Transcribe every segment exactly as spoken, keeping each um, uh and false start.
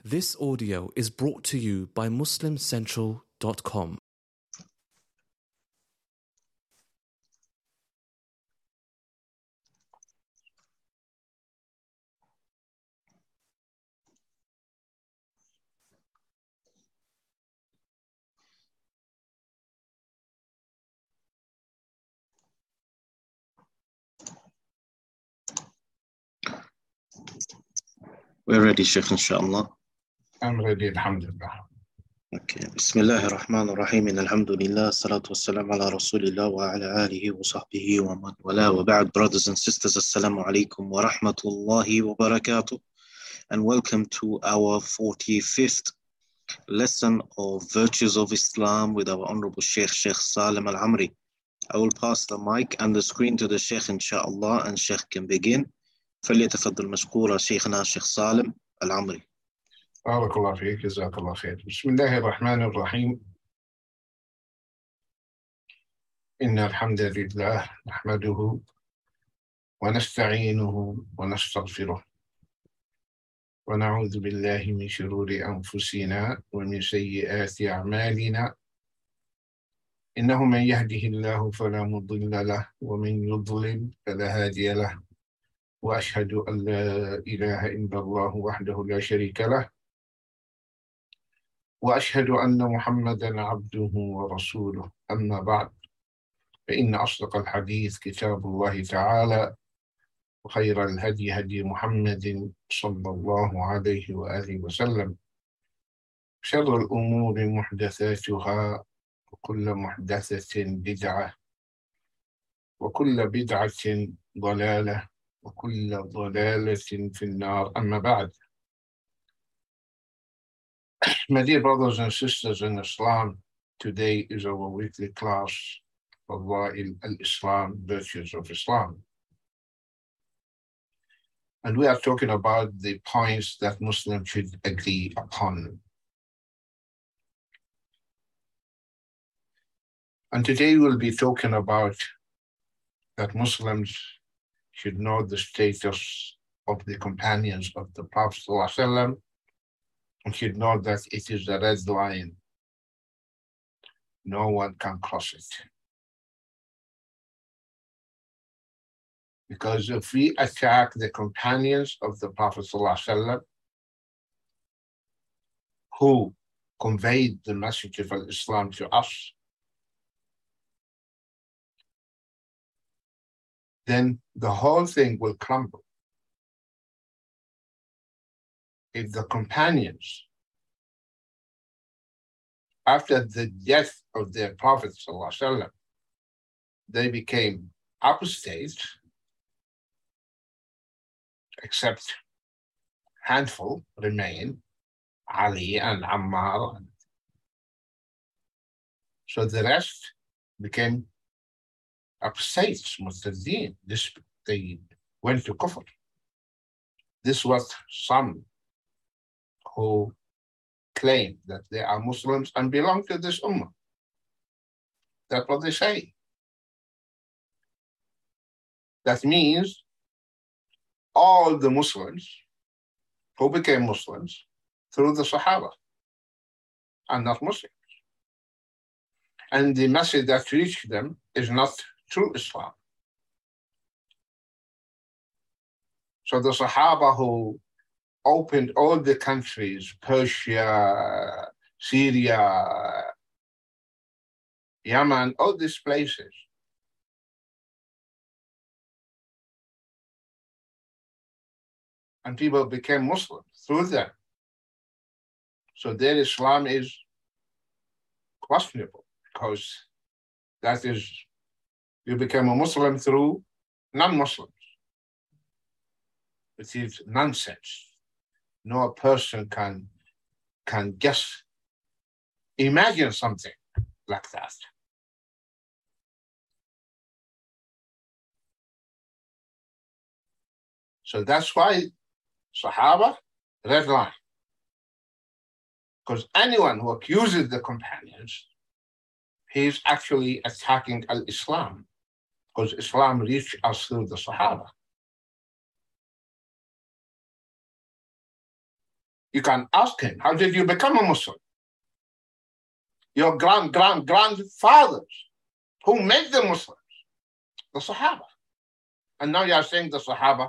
This audio is brought to you by Muslim Central dot com. We're ready, Sheikh, inshallah. I'm ready, alhamdulillah. Okay. Bismillah ar-Rahman ar-Rahim. Alhamdulillah. Salatu wassalam ala Rasulillah wa ala alihi wa sahbihi wa man wala wa ba'd. Brothers and sisters, assalamu alaikum wa rahmatullahi wa barakatuh. And welcome to our forty-fifth lesson of Virtues of Islam with our Honorable Sheikh, Sheikh Salim Al-Amri. I will pass the mic and the screen to the Sheikh, inshallah, and Sheikh can begin. فليتفضل مشكورا شيخنا الشيخ سالم العمري. بارك الله فيك، جزاك الله خير. بسم الله الرحمن الرحيم. إن الحمد لله نحمده ونستعينه ونستغفره ونعوذ بالله من شرور أنفسنا ومن سيئات أعمالنا. إنه من يهده الله فلا مضل له ومن يضلل فلا هادي له. وأشهد أن لا إله إلا الله وحده لا شريك له وأشهد أن محمدًا عبده ورسوله. أما بعد، فإن أصدق الحديث كتاب الله تعالى، وخير الهدي هدي محمد صلى الله عليه وآله وسلم. شر الأمور محدثاتها، وكل محدثة بدعة، وكل بدعة ضلالة، وكل ضلالة في النار. أما بعد. My dear brothers and sisters in Islam, today is our weekly class of Fadail al-Islam, Virtues of Islam. And we are talking about the points that Muslims should agree upon. And today we'll be talking about that Muslims should know the status of the companions of the Prophet ﷺ, and should know that it is the red line. No one can cross it. Because if we attack the companions of the Prophet ﷺ, who conveyed the message of Islam to us, then the whole thing will crumble. If the companions, after the death of their Prophet ﷺ, they became apostates, except handful remain, Ali and Ammar. So the rest became apostates, murtadeen. This, they went to kufr. This was some who claim that they are Muslims and belong to this ummah. That's what they say. That means all the Muslims who became Muslims through the Sahaba are not Muslims. And the message that reached them is not true Islam. So the Sahaba who opened all the countries, Persia, Syria, Yemen, all these places, and people became Muslims through them. So their Islam is questionable, because that is, you became a Muslim through non-Muslims. It is nonsense. No person can, can guess, imagine something like that. So that's why Sahaba, red line. Because anyone who accuses the companions, he is actually attacking al-Islam, because Islam reached us through the Sahaba. You can ask him, how did you become a Muslim? Your grand, grand, grandfathers who made the Muslims, the Sahaba. And now you are saying the Sahaba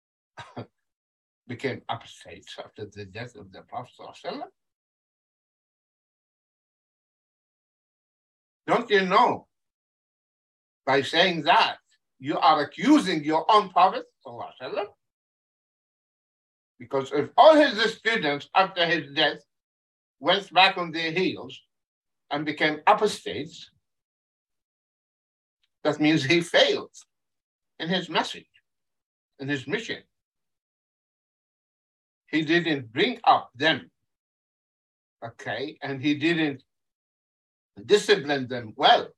became apostates after the death of the Prophet ﷺ? Don't you know, by saying that, you are accusing your own Prophet ﷺ? Because if all his students after his death went back on their heels and became apostates, that means he failed in his message, in his mission. He didn't bring up them, okay, and he didn't discipline them well.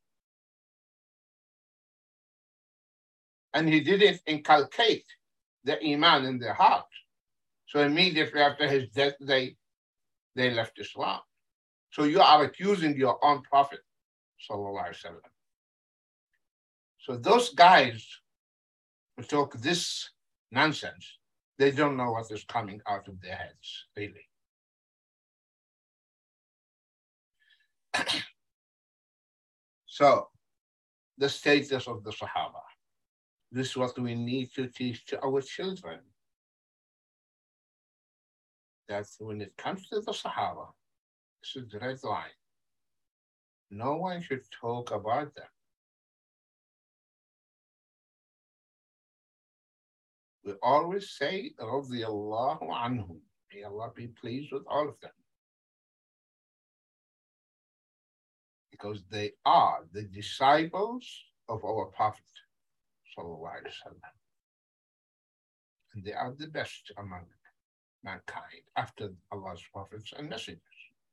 And he didn't inculcate the Iman in their heart. So immediately after his death, they, they left Islam. So you are accusing your own Prophet, sallallahu alaihi wasallam. So those guys who talk this nonsense, they don't know what is coming out of their heads, really. So, the status of the Sahaba. This is what we need to teach to our children. That when it comes to the Sahaba, this is the red line. No one should talk about them. We always say, radiyallahu anhum. May Allah be pleased with all of them. Because they are the disciples of our Prophet, sallallahu alaihi wasallam. And they are the best among mankind after Allah's prophets and messengers.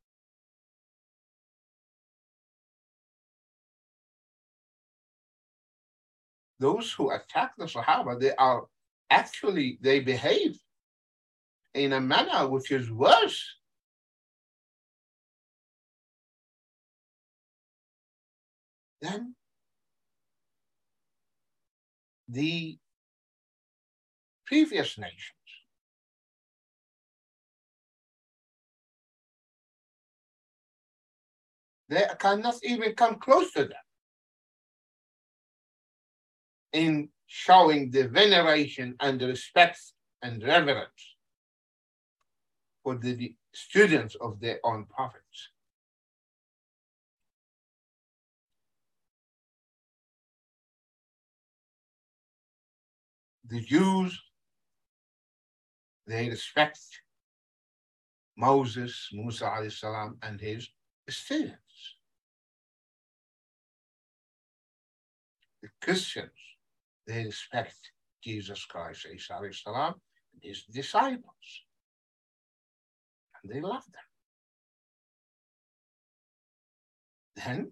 Those who attack the Sahaba, they are actually, they behave in a manner which is worse. Than the previous nations. They cannot even come close to them in showing the veneration and respect and reverence for the students of their own prophets. The Jews, they respect Moses, Musa alayhi salam, and his students. The Christians, they respect Jesus Christ, Isa alayhi salam, and his disciples. And they love them. Then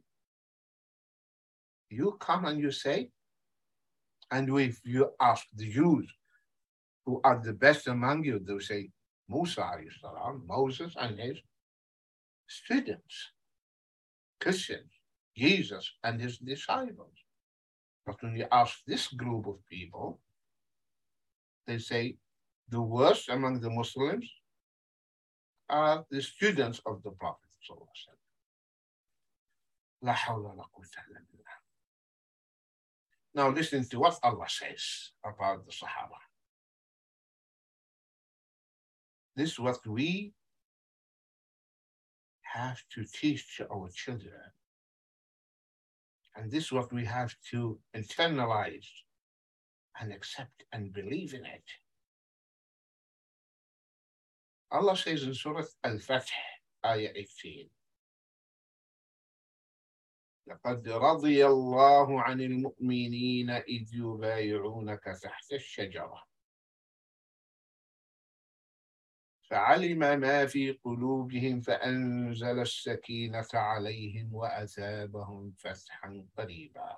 you come and you say, and if you ask the Jews who are the best among you, they will say Musa alayhi salam, Moses and his students, Christians, Jesus and his disciples. But when you ask this group of people, they say the worst among the Muslims are the students of the Prophet. La hawla wa la quwwata illa billah. Now listen to what Allah says about the Sahaba. This is what we have to teach our children. And this is what we have to internalize and accept and believe in it. Allah says in Surah Al-Fath, Ayah eighteen, لقد رضي الله عن المؤمنين إذ يبايعونك تحت الشجرة فعلم ما في قلوبهم فأنزل السكينة عليهم وأثابهم فتحا قريبا.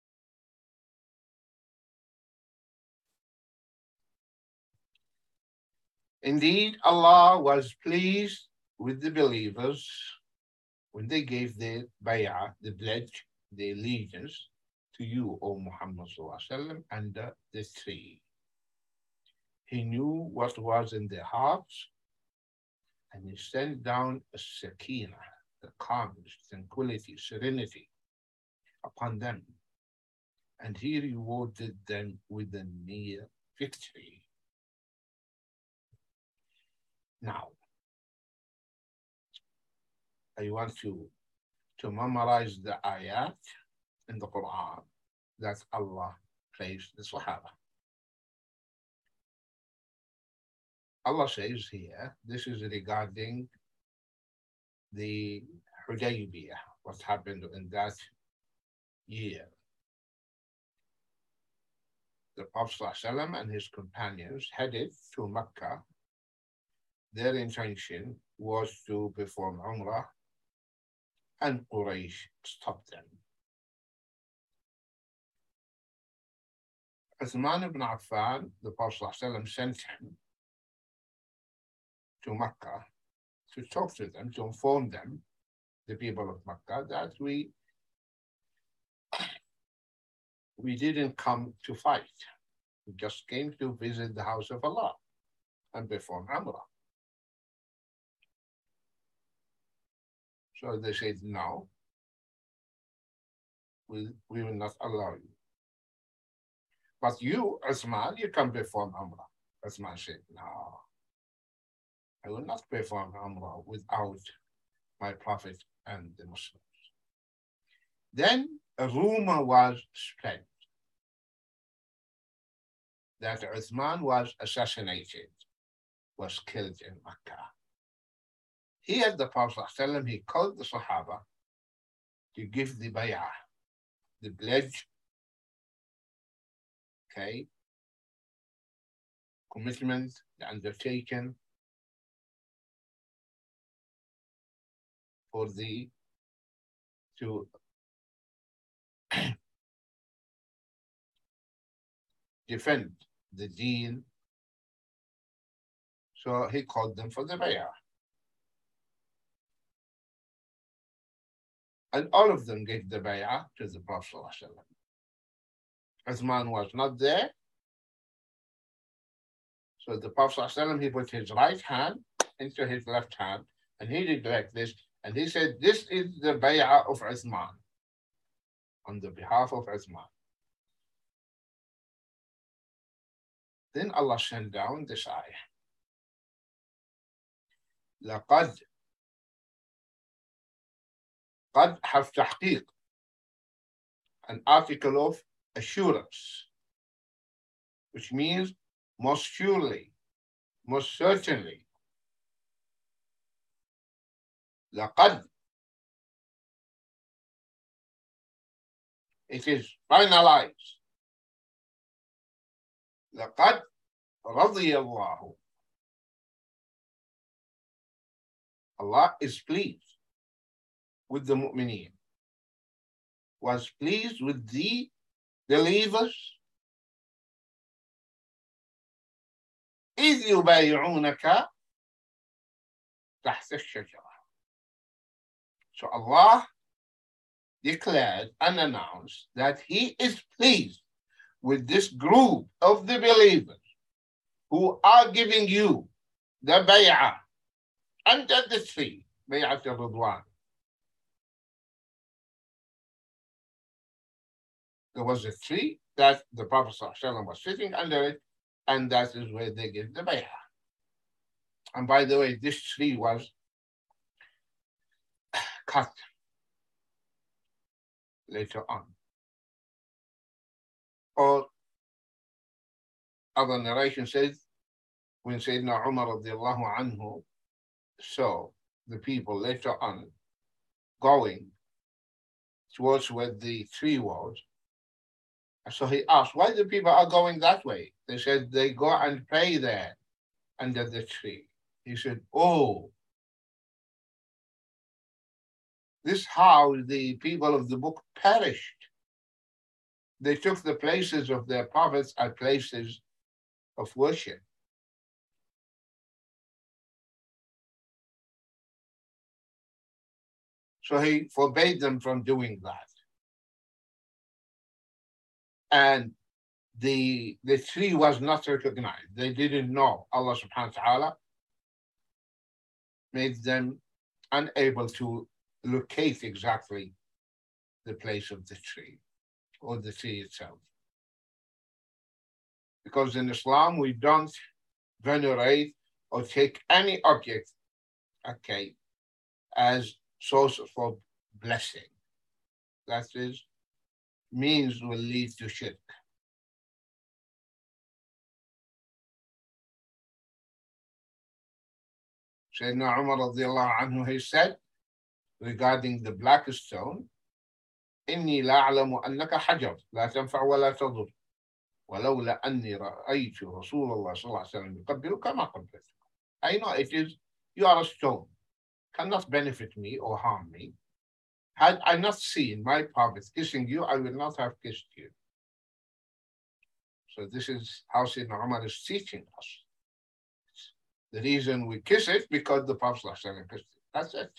Indeed, Allah was pleased with the believers when they gave their bay'ah, the pledge, the allegiance to you, O Muhammad sallallahu alaihi wasallam, under the tree. He knew what was in their hearts, And he sent down a sakina, the calmness, tranquility, serenity upon them. And he rewarded them with a near victory. Now, I want you to memorize the ayat in the Quran that Allah praised the Sahaba. Allah says here, this is regarding the Hudaybiyah, what happened in that year. The Prophet ﷺ and his companions headed to Mecca. Their intention was to perform Umrah, and Quraysh stopped them. Uthman ibn Affan, the Prophet ﷺ sent him to Mecca to talk to them, to inform them, the people of Mecca, that we we didn't come to fight. We just came to visit the house of Allah and perform Umrah. So they said, no, we, we will not allow you. But you, Uthman, you can perform Umrah. Uthman said, no, I will not perform Umrah without my Prophet and the Muslims. Then a rumor was spread that Uthman was assassinated, was killed in Mecca. Here the Prophet ﷺ, he called the Sahaba to give the bay'ah, the pledge, okay, commitment, the undertaking for the, to defend the deen. So he called them for the bay'ah. And all of them gave the bay'ah to the Prophet ﷺ. Uthman was not there. So the Prophet ﷺ, he put his right hand into his left hand, and he did like this, and he said, this is the bay'ah of Uthman, on the behalf of Uthman. Then Allah sent down this ayah. لقد قد have تحقيق, an article of assurance, which means most surely, most certainly. لقد, it is finalized. لقد رضي الله, Allah is pleased with the mu'mineen, was pleased with the believers. إذ يبايعونك تحت الشجرة. So Allah declared and announced that He is pleased with this group of the believers who are giving you the bay'ah under the tree, bay'at al-Ridwan. There was a tree that the Prophet ﷺ was sitting under it, and that is where they give the bay'ah. And by the way, this tree was cut later on. Or other narration says, when Sayyidina Umar radiallahu anhu saw the people later on going towards where the tree was, so he asked, why the people are going that way? They said, they go and pray there under the tree. He said, oh, this is how the people of the book perished. They took the places of their prophets as places of worship. So he forbade them from doing that. And the, the tree was not recognized. They didn't know. Allah subhanahu wa ta'ala made them unable to locate exactly the place of the tree or the tree itself. Because in Islam, we don't venerate or take any object, okay, as source for blessing. That is, means will lead to shirk. Sayyidina Umar radiallahu anhu, he said regarding the black stone, إني لا أعلم أنك حجر لا تنفع ولا تضر ولولا أني رأيت رسول الله صلى الله عليه وسلم يقبلك ما قبلتك. I know it is, you are a stone, cannot benefit me or harm me. Had I not seen my prophet kissing you, I will not have kissed you. So this is how Sayyidina Umar is teaching us. The reason we kiss it because the Prophet kissed it. That's it.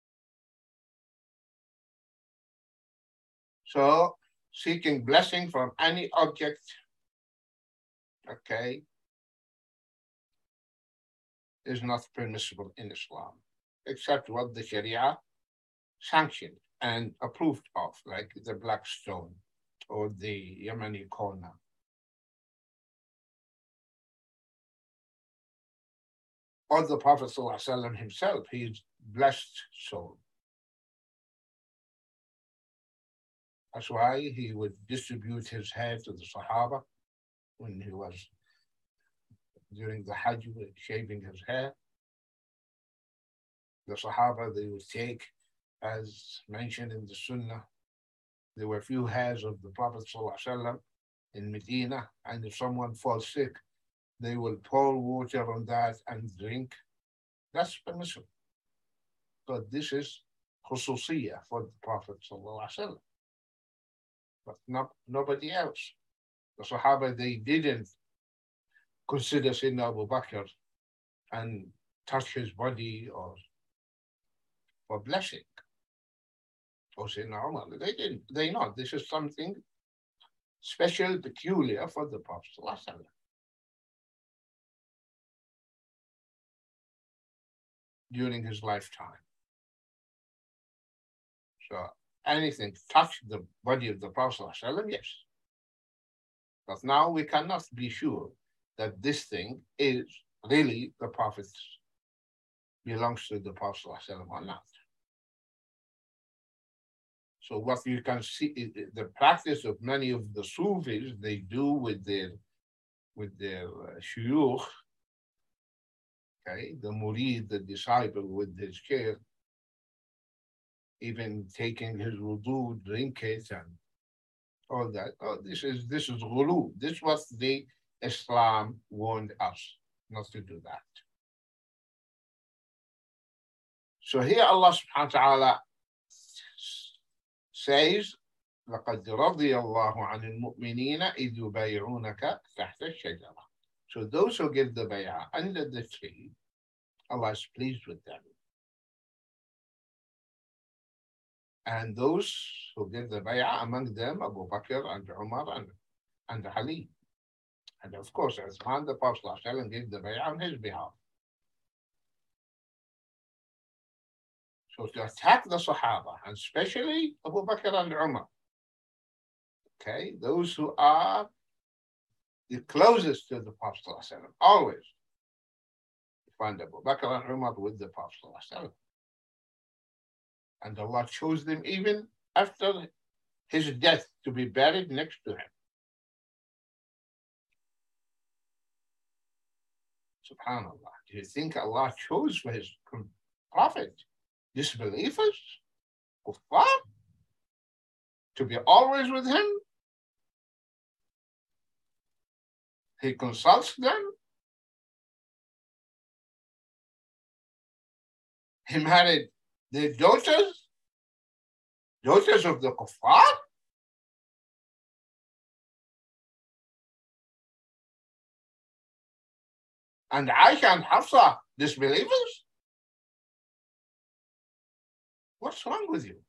So seeking blessing from any object, okay, is not permissible in Islam, except what the Sharia sanctioned and approved of, like the black stone or the Yemeni corner. Or the Prophet ﷺ himself, his blessed soul. That's why he would distribute his hair to the Sahaba when he was during the Hajj, shaving his hair. The Sahaba, they would take, as mentioned in the Sunnah, there were few hairs of the Prophet ﷺ in Medina, and if someone falls sick, they will pour water on that and drink. That's permissible. But this is khususiyah for the Prophet ﷺ. But not nobody else. The Sahaba, they didn't consider Sayyidina Abu Bakr and touch his body or for blessing. Or Sayyidina Umar. They didn't. They know this is something special, peculiar for the Prophet ﷺ. During his lifetime. So anything touch the body of the Prophet ﷺ, yes. But now we cannot be sure that this thing is really the Prophet's, belongs to the Prophet ﷺ or not. So what you can see, the practice of many of the Sufis, they do with their with their uh, shuyukh, okay, the murid, the disciple with his chair, even taking his wudu, drink it, and all that. Oh, this is this is ghulu. This was the Islam warned us not to do that. So here Allah subhanahu wa ta'ala says, لَقَدْ رَضِيَ اللَّهُ عَنِ الْمُؤْمِنِينَ إِذْ يُبَايِعُونَكَ تَحْتَ الشَّجَرَةِ. So those who give the bay'ah under the tree, Allah is pleased with them. And those who give the bay'ah, among them Abu Bakr and Umar and, and Ali. And of course, Uthman, the Prophet ﷺ, gave the bay'ah on his behalf. So to attack the Sahaba, and especially Abu Bakr and Umar, okay, those who are the closest to the Prophet ﷺ, always you find Abu Bakr and Umar with the Prophet ﷺ. And Allah chose them even after his death to be buried next to him. Subhanallah. Do you think Allah chose for his prophet disbelievers, kuffar, to be always with him? He consults them. He married their daughters, daughters of the kuffar. And Aisha and Hafsa, disbelievers? What's wrong with you?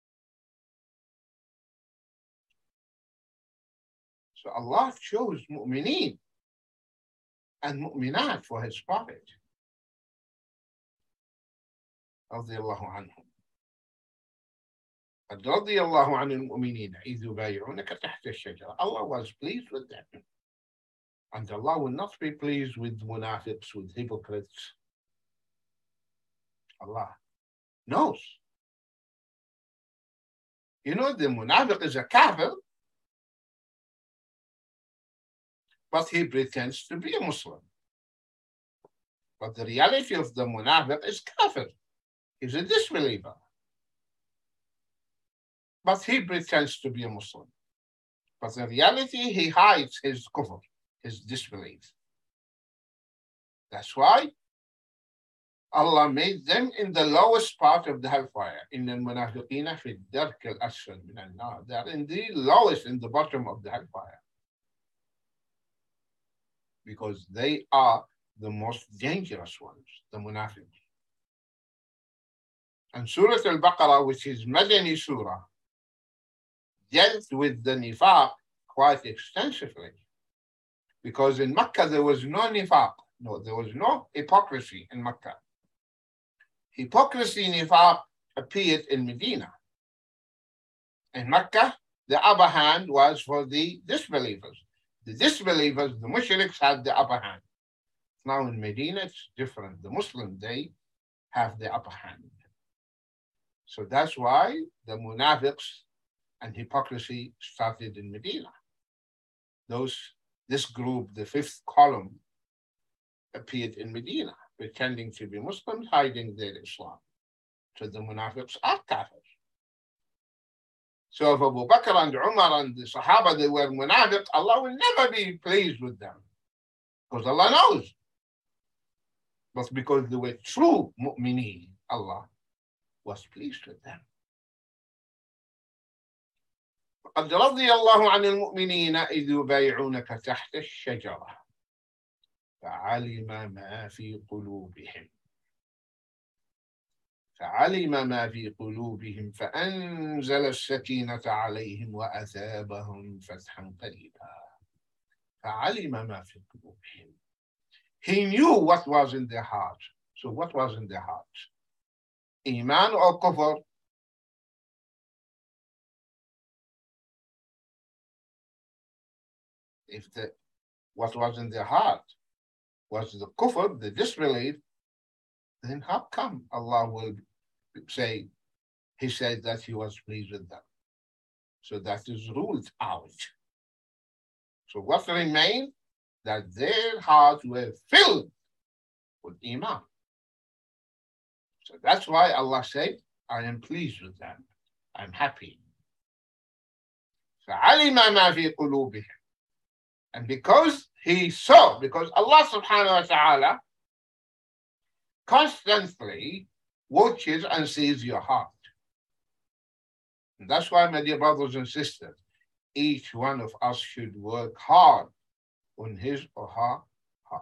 So Allah chose mu'mineen and mu'minat for his prophet. رضي الله عنهم. قد رضي الله عن المؤمنين إذ يبايعونك تحت الشجرة. Allah was pleased with them. And Allah will not be pleased with munafiqs, with hypocrites. Allah knows. You know, the munafiq is a kafir, but he pretends to be a Muslim. But the reality of the munafiq is kafir. He's a disbeliever. But he pretends to be a Muslim. But in reality, he hides his kufr, his disbelief. That's why Allah made them in the lowest part of the hellfire. إِنَّ الْمُنَافِقِينَ فِي الدَّرْكِ الْأَسْفَلِ مِنَ النَّارِ. They are in the lowest, in the bottom of the hellfire. Because they are the most dangerous ones, the munafiqs. And Surah Al-Baqarah, which is Madani Surah, dealt with the nifaq quite extensively. Because in Mecca there was no nifaq. No, there was no hypocrisy in Mecca. Hypocrisy, nifaq, appeared in Medina. In Mecca, the upper hand was for the disbelievers. The disbelievers, the mushriks, had the upper hand. Now in Medina, it's different. The Muslim, they have the upper hand. So that's why the munafiqs and hypocrisy started in Medina. Those, this group, the fifth column, appeared in Medina, pretending to be Muslims, hiding their Islam. So the munafiqs are kafirs. So if Abu Bakr and Umar and the Sahaba, they were munafiq, Allah will never be pleased with them. Because Allah knows. But because they were true mu'mineen, Allah was pleased with them. قد رضي الله عن المؤمنين إذ يبايعونك تحت الشجرة فعلم ما في قلوبهم فعلم ما في قلوبهم فأنزل السكينة عليهم وأثابهم فتحا قريبا. فعلم ما في قلوبهم. He knew what was in their heart. So what was in their heart? Iman or kufr? If the what was in their heart was the kufr, the disbelief, then how come Allah will say, He said that He was pleased with them? So that is ruled out. So what remained? That their hearts were filled with Iman. So that's why Allah said, I am pleased with them. I'm happy. فَعَلِمَ مَا فِي قُلُوبِهِمْ. And because He saw, because Allah subhanahu wa ta'ala constantly watches and sees your heart. And that's why, my dear brothers and sisters, each one of us should work hard on his or her heart.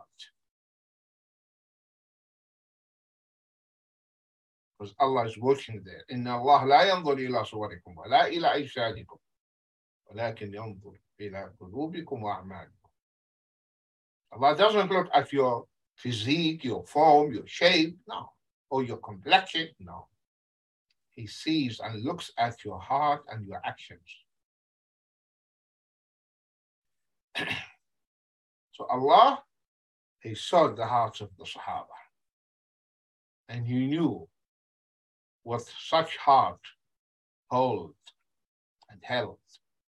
Because Allah is watching there. إِنَّ اللَّهَ لَا يَنظُرُ إِلَى صُوَرِكُمْ وَلَا إِلَى أَجْسَادِكُم وَلَكِنْ يَنظُرُ إِلَى قُلُوبِكُمْ وَأَعْمَالِكُم. Allah doesn't look at your physique, your form, your shape, no. Or your complexion, no. He sees and looks at your heart and your actions. So Allah, He saw the hearts of the Sahaba. And He knew what such heart hold and held.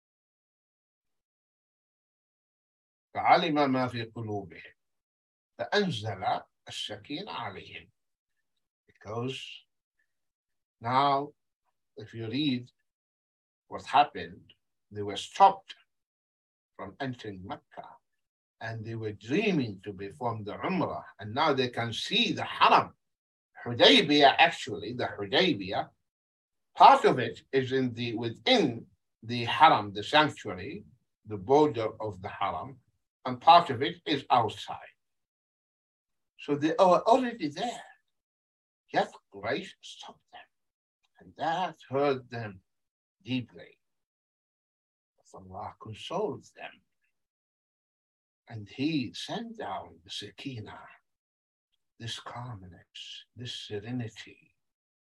فعلم ما في قلوبهم فأنزل السكينة عليهم. Because now, if you read what happened, they were stopped from entering Mecca. And they were dreaming to perform the Umrah. And now they can see the Haram. Hudaybiyah, actually, the Hudaybiyah, part of it is in the within the Haram, the sanctuary, the border of the Haram, and part of it is outside. So they are already there. Yet Quraysh stopped them. And that hurt them deeply. But Allah consoled them. And He sent down the Sakina, this calmness, this serenity,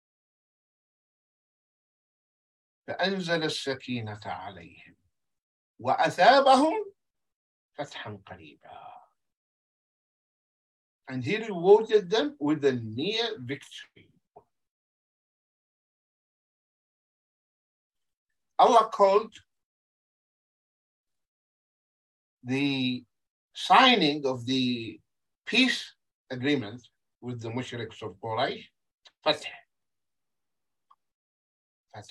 فأنزل السكينة عليهم وأثابهم فتحا قريبا. And he rewarded them with a near victory. Allah called the signing of the peace agreement with the mushriks of Quraysh Fath. Fath.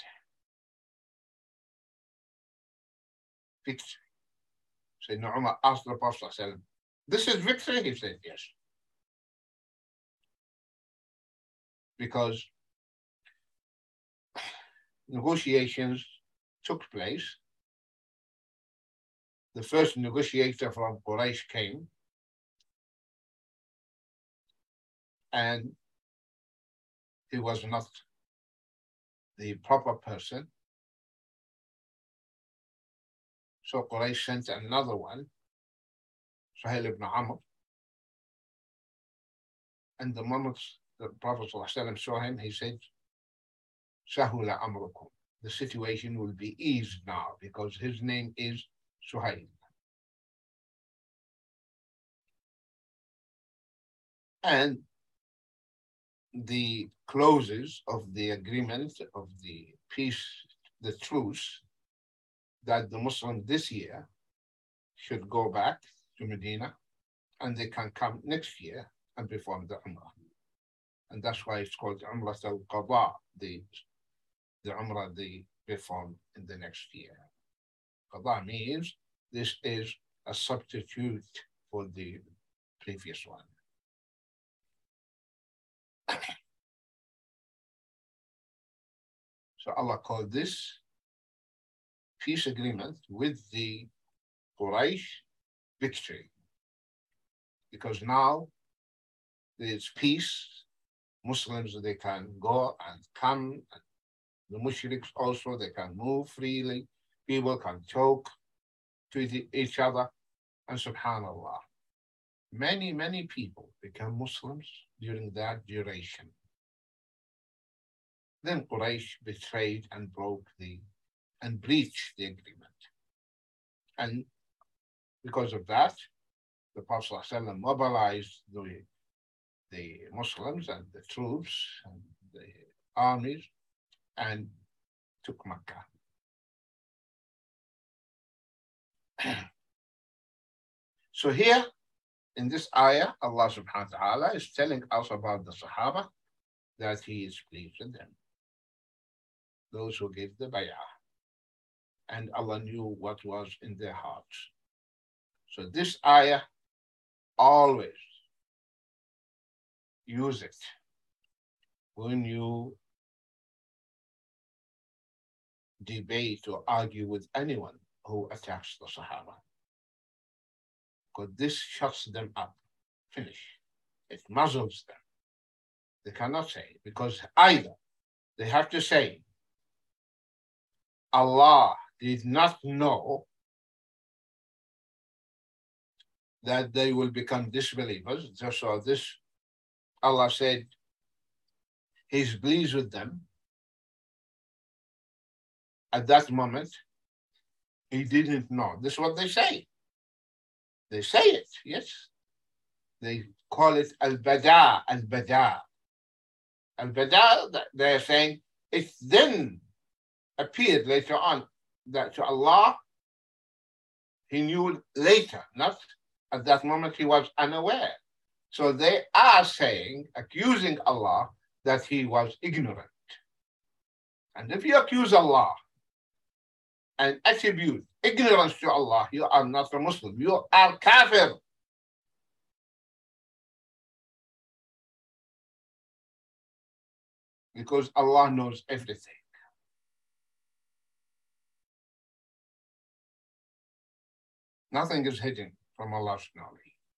Victory. Sayyidina Umar asked the Prophet, this is victory? He said, yes. Because negotiations took place. The first negotiator from Quraysh came, and he was not the proper person. So Quraysh sent another one, Suhail ibn Amr. And the moment the Prophet ﷺ saw him, he said, Sahula amrukum. The situation will be eased now because his name is Suhail. And the clauses of the agreement of the peace, the truce, that the Muslims this year should go back to Medina and they can come next year and perform the Umrah. And that's why it's called Umrah al-Qada, the, the Umrah they perform in the next year. Qada means this is a substitute for the previous one. So Allah called this peace agreement with the Quraysh victory, because now there's peace. Muslims, they can go and come. And the mushriks also, they can move freely. People can talk to the, each other. And subhanAllah, many, many people become Muslims during that duration. Then Quraysh betrayed and broke the, and breached the agreement. And because of that, the Prophet ﷺ mobilized the, the Muslims and the troops and the armies and took Mecca. So here, in this ayah, Allah subhanahu wa ta'ala is telling us about the Sahaba, that He is pleased with them, those who gave the bay'ah. And Allah knew what was in their hearts. So this ayah, always use it when you debate or argue with anyone who attacks the Sahaba. Because this shuts them up. Finish. It muzzles them. They cannot say, because either they have to say, Allah did not know that they will become disbelievers. So this, Allah said, He's pleased with them. At that moment, He didn't know. This is what they say. They say it, yes. They call it al-bada, al-bada. Al-bada, they're saying, it then appeared later on that to Allah, He knew later, not at that moment He was unaware. So they are saying, accusing Allah, that He was ignorant. And if you accuse Allah and attribute ignorance to Allah, you are not a Muslim. You are kafir. Because Allah knows everything. Nothing is hidden from Allah's knowledge.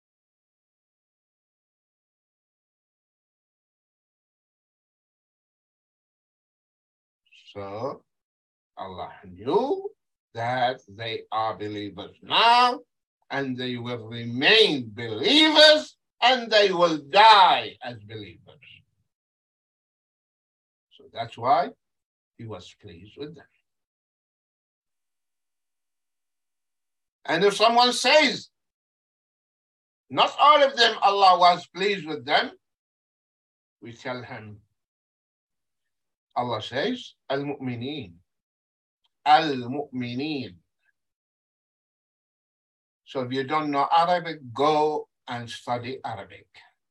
So Allah knew that they are believers now, and they will remain believers, and they will die as believers. So that's why He was pleased with them. And if someone says, not all of them, Allah was pleased with them, we tell him, Allah says, Al-Mu'mineen, Al-Mu'mineen. So if you don't know Arabic, go and study Arabic.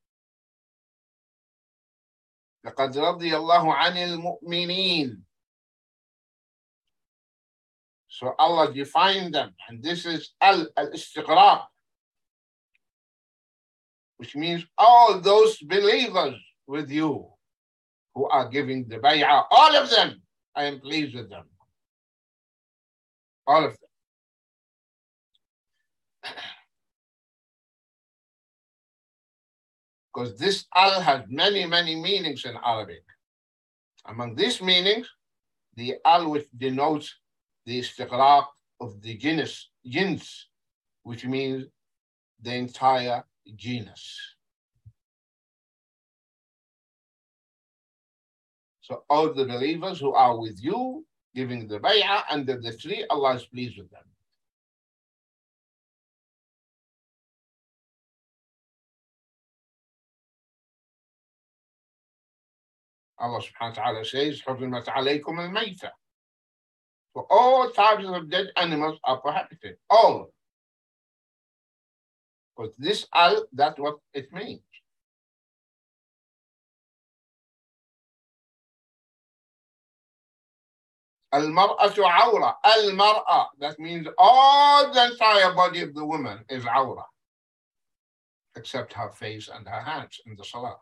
لقد رضي الله عن المؤمنين. So Allah defined them, and this is al-istiqraq, which means all those believers with you who are giving the bay'ah, all of them, I am pleased with them. All of them. Because this al has many, many meanings in Arabic. Among these meanings, the al which denotes the istiqraq of the genus, jins, which means the entire genus. So all the believers who are with you, giving the bay'ah under the tree, Allah is pleased with them. Allah subhanahu wa ta'ala says, حُرِّمَتْ عَلَيْكُمُ الْمَيْتَةُ. For all types of dead animals are prohibited. All. Because this al, that's what it means. Al-mar'atu awra. Al-mar'a. That means all the entire body of the woman is awra, except her face and her hands in the salah.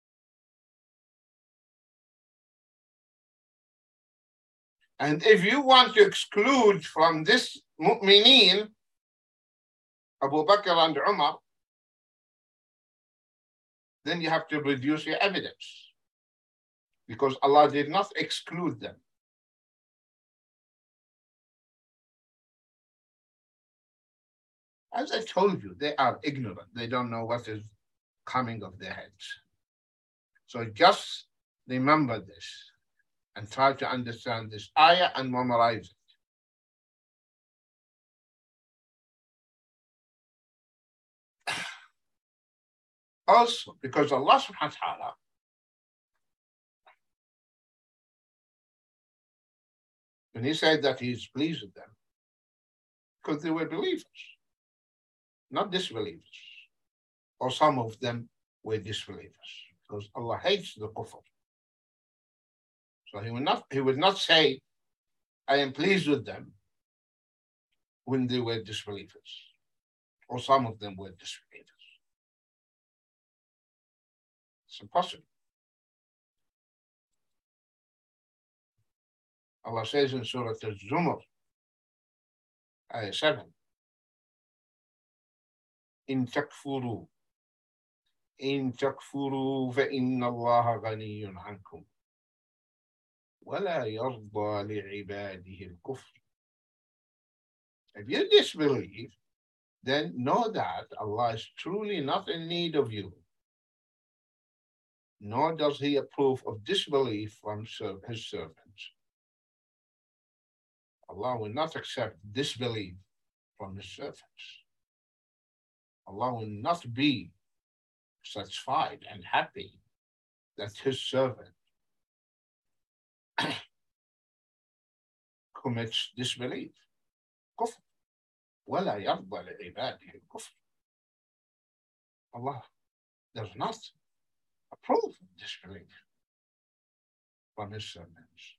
And if you want to exclude from this mu'mineen, Abu Bakr and Umar, then you have to produce your evidence, because Allah did not exclude them. As I told you, they are ignorant. They don't know what is coming of their heads. So just remember this and try to understand this ayah and memorize it. Also, because Allah subhanahu wa ta'ala when he said that he is pleased with them, because they were believers, not disbelievers, or some of them were disbelievers, because Allah hates the kufr. So he would not, he would not say, I am pleased with them when they were disbelievers, or some of them were disbelievers. It's impossible. Allah says in Surah Al-Zumar, ayah seven, إن تكفروا إن تكفروا فإن الله غني عنكم ولا يرضى لعباده الكفر. If you disbelieve, then know that Allah is truly not in need of you, nor does he approve of disbelief from his servants. Allah will not accept disbelief from his servants. Allah will not be satisfied and happy that his servant commits disbelief. Kufr. وَلَا يَرْضَى لِعِبَادِهِ الْكُفْرِ. Allah does not approve of disbelief from his servants.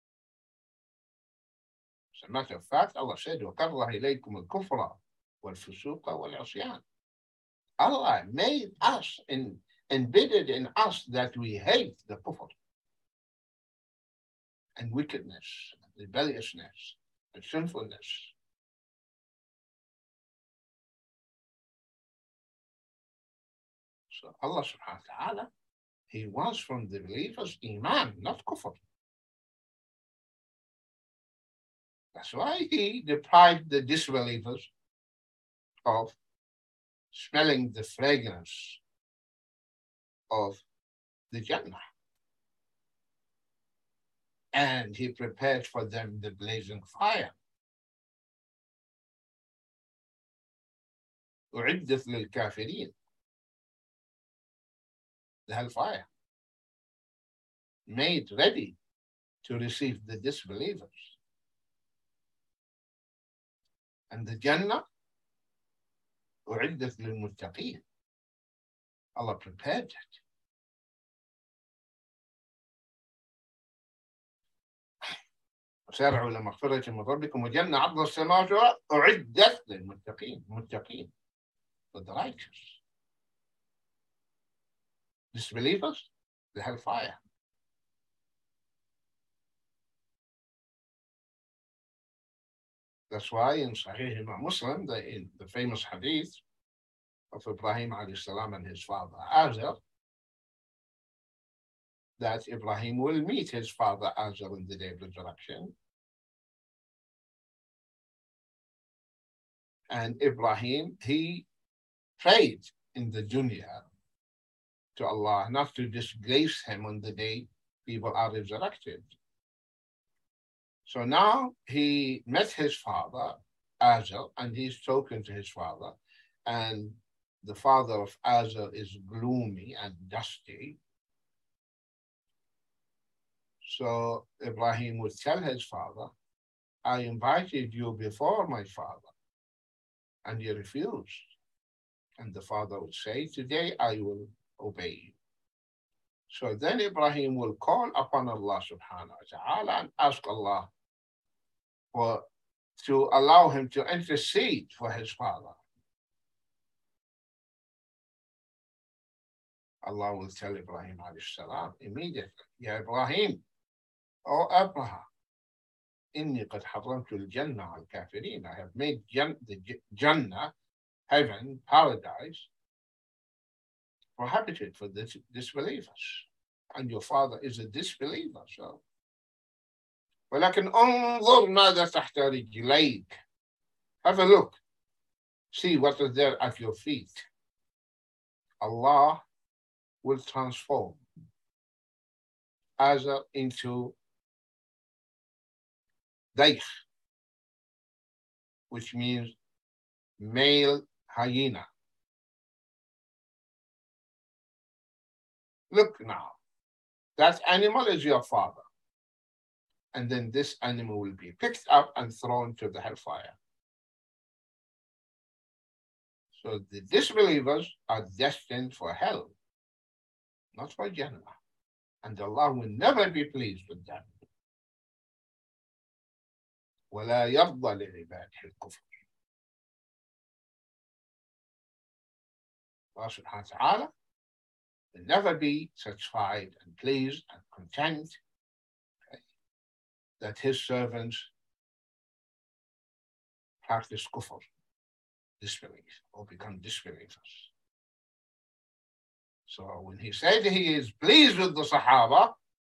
As a matter of fact, Allah said, وَكَرَّهَ إِلَيْكُمُ الْكُفْرَ وَالْفُسُوقَ وَالْعِصْيَانَ. Allah made us and embedded in us that we hate the kufr and wickedness, and rebelliousness, and sinfulness. So Allah subhanahu wa ta'ala, he wants from the believers iman, not kufr. That's why he deprived the disbelievers of smelling the fragrance of the Jannah. And he prepared for them the blazing fire. أعدت للكافرين. The hellfire made ready to receive the disbelievers. And the Jannah أعدت للمتقين. Allah prepared it. وسارعوا إلى مغفرة من ربكم وجنة عرضها السماوات والأرض أعدت للمتقين. المتقين, for the righteous. Disbelievers, the hellfire. That's why in Sahih Imam Muslim, the, in the famous hadith of Ibrahim alayhi salam and his father Azar, that Ibrahim will meet his father Azar in the day of resurrection. And Ibrahim, he prayed in the dunya to Allah not to disgrace him on the day people are resurrected. So now he met his father, Azar, and he's talking to his father. And the father of Azar is gloomy and dusty. So Ibrahim would tell his father, I invited you before my father, and you refused. And the father would say, today I will obey you. So then Ibrahim will call upon Allah subhanahu wa ta'ala and ask Allah for, to allow him to intercede for his father. Allah will tell Ibrahim alayhi salam immediately, Ya Ibrahim, O Abraham, inni qad haramtu al-jannah al-kafirin. I have made jan- the Jannah, heaven, paradise, prohibited for the disbelievers. And your father is a disbeliever, so. ولكن انظر ماذا تحت رجليك. Have a look. See what is there at your feet. Allah will transform Azar into Daykh, which means male hyena. Look now, that animal is your father. And then this animal will be picked up and thrown to the hellfire. So the disbelievers are destined for hell, not for Jannah. And Allah will never be pleased with them. وَلَا يَرْضَى لِعِبَادِهِ الْكُفْرِ. Allah subhanahu wa ta'ala will never be satisfied and pleased and content that his servants practice kufr, disbelief, or become disbelievers. So when he said he is pleased with the Sahaba,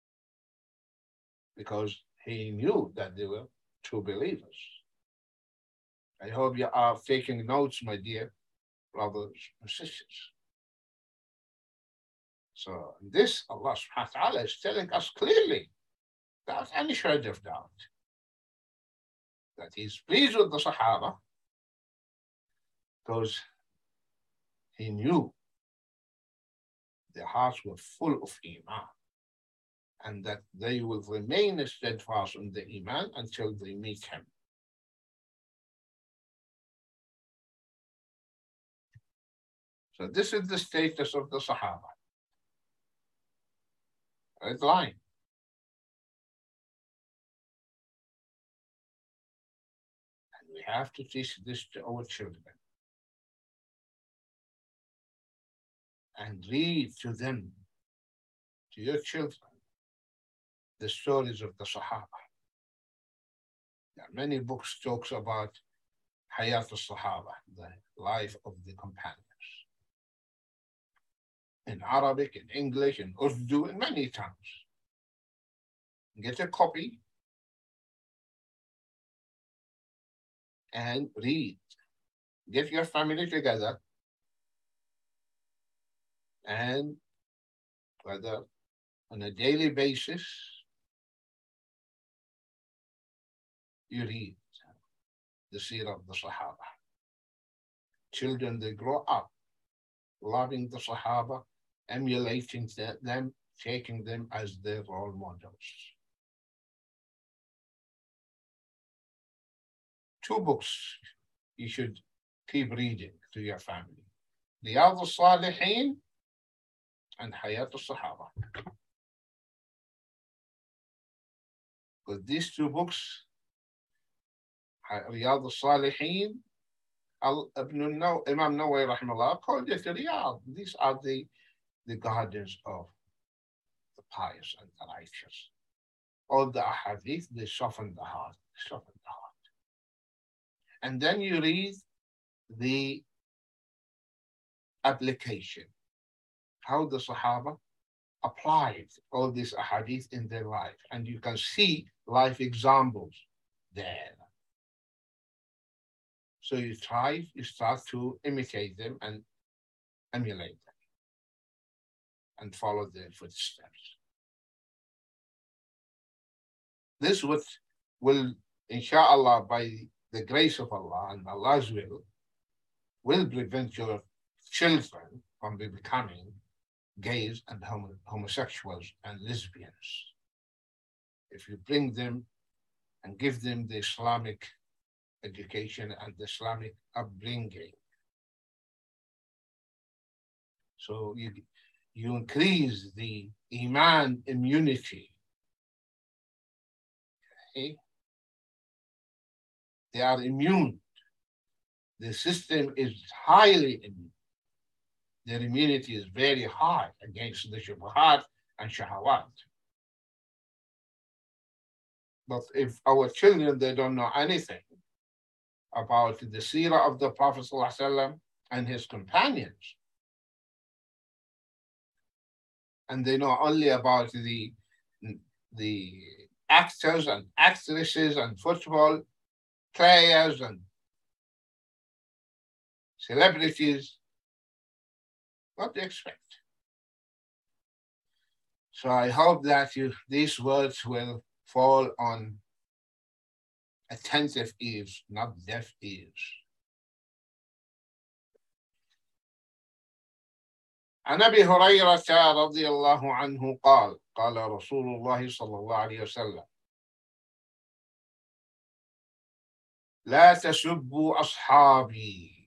because he knew that they were true believers. I hope you are taking notes, my dear brothers and sisters. So this, Allah subhanahu wa ta'ala is telling us clearly, without any shred of doubt, that he's pleased with the Sahaba because he knew their hearts were full of Iman and that they will remain steadfast in the Iman until they meet him. So this is the status of the Sahaba. Red line. And we have to teach this to our children and read to them, to your children, the stories of the Sahaba. There are many books talks about Hayat al-Sahaba, the life of the companions. In Arabic, in English, in Urdu, in many tongues. Get a copy and read. Get your family together and whether on a daily basis you read the seerah of the Sahaba. children, they grow up loving the Sahaba, emulating them, taking them as their role models. Two books you should keep reading to your family: Riyadh al-Salihin and Hayat al-Sahaba. Because these two books, Riyadh al-Salihin, Ibn Naw- Imam Nawawi rahimahullah called it Riyadh. These are the, the gardens of the pious and the righteous. All the ahadith, they soften the heart, soften the heart. And then you read the application, how the Sahaba applied all these ahadith in their life. And you can see life examples there. So you try, you start to imitate them and emulate them and follow their footsteps. This would, will, inshallah, by the grace of Allah and Allah's will, will prevent your children from becoming gays and homo homosexuals and lesbians. If you bring them and give them the Islamic education and the Islamic upbringing. So you, you increase the Iman immunity. Okay? They are immune. The system is highly immune. Their immunity is very high against the shubuhat and shahawat. But if our children, they don't know anything about the seerah of the Prophet ﷺ and his companions, and they know only about the, the actors and actresses and football players and celebrities, what do you expect? So I hope that you, these words will fall on attentive ears, not deaf ears. عن أبي هريرة رضي الله عنه قال قال رسول الله صلى الله عليه وسلم لا تسبوا أصحابي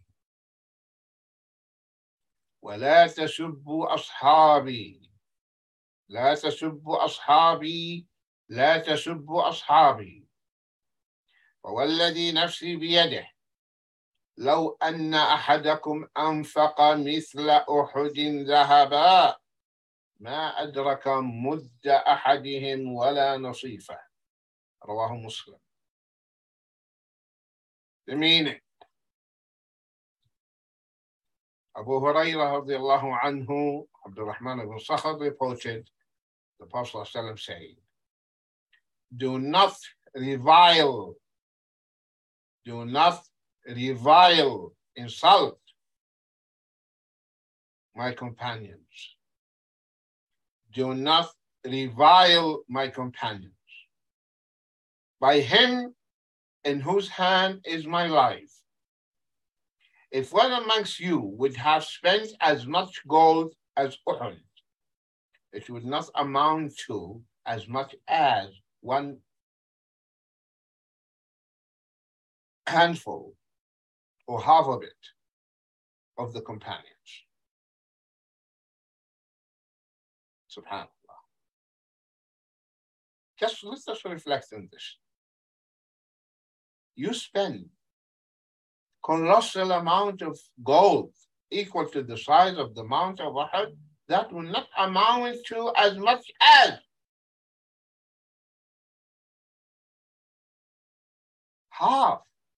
ولا تسبوا أصحابي لا تسبوا أصحابي لا تسبوا أصحابي فوالذي نفسي بيده لو أن أحدكم أنفق مثل أحد ذهبا ما أدرك مد أحدهم ولا نصيفه رواه مسلم. The meaning. Abu Hurairah radiallahu anhu, Abdurrahman ibn Sakhar reported the Prophet ﷺ saying, do not revile, do not revile, insult my companions. Do not revile my companions. By him in whose hand is my life. If one amongst you would have spent as much gold as Uhud, it would not amount to as much as one handful or half of it of the companions. SubhanAllah. Just let us reflect on this. You spend colossal amount of gold equal to the size of the Mount of Uhud, that will not amount to as much as half.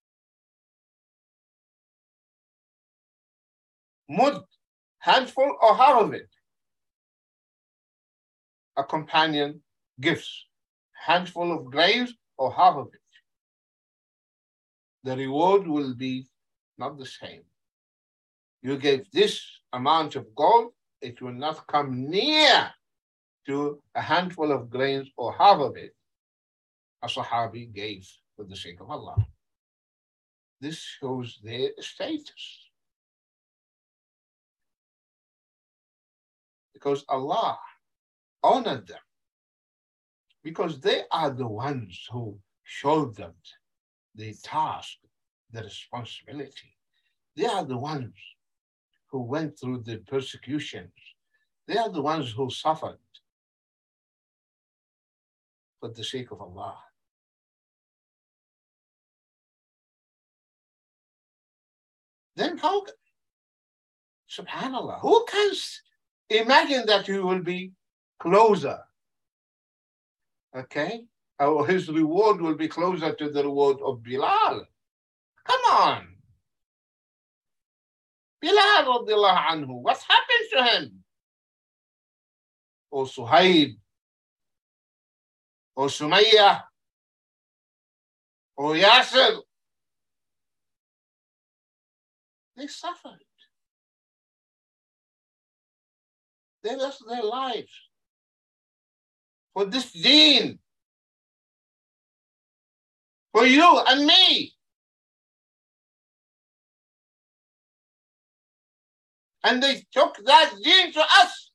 Mud, handful or half of it. A companion gives handful of grains or half of it. The reward will be not the same. You gave this amount of gold, it will not come near to a handful of grains or half of it a Sahabi gave for the sake of Allah. This shows their status. because Allah honored them, because they are the ones who showed them the task, the responsibility. They are the ones who went through the persecutions. They are the ones who suffered for the sake of Allah. Then how, subhanAllah, who can imagine that he will be closer? Okay? Or his reward will be closer to the reward of Bilal. Come on. Bilal radiallahu anhu, what happened to him? Or Suhaib, or Sumayyah, or Yasir. They suffered. They lost their lives for this deen, for you and me. And they took that deen to us.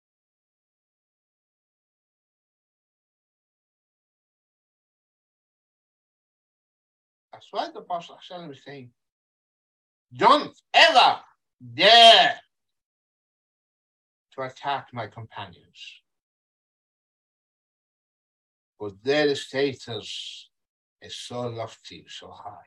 That's why the Prophet ﷺ is saying, don't ever dare to attack my companions, for their status is so lofty, so high.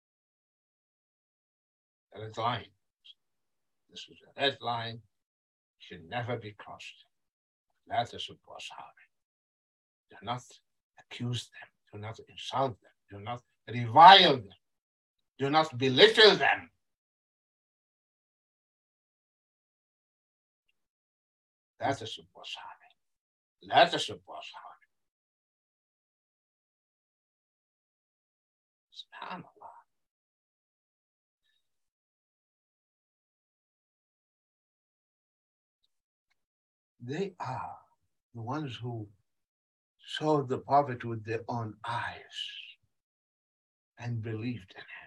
A red line. This is a red line, should never be crossed. لا تسبوا أصحابي. Do not accuse them, do not insult them, do not revile them, do not belittle them. لا تسبوا أصحابي. لا تسبوا أصحابي. سبحان الله. They are the ones who saw the Prophet with their own eyes and believed in him.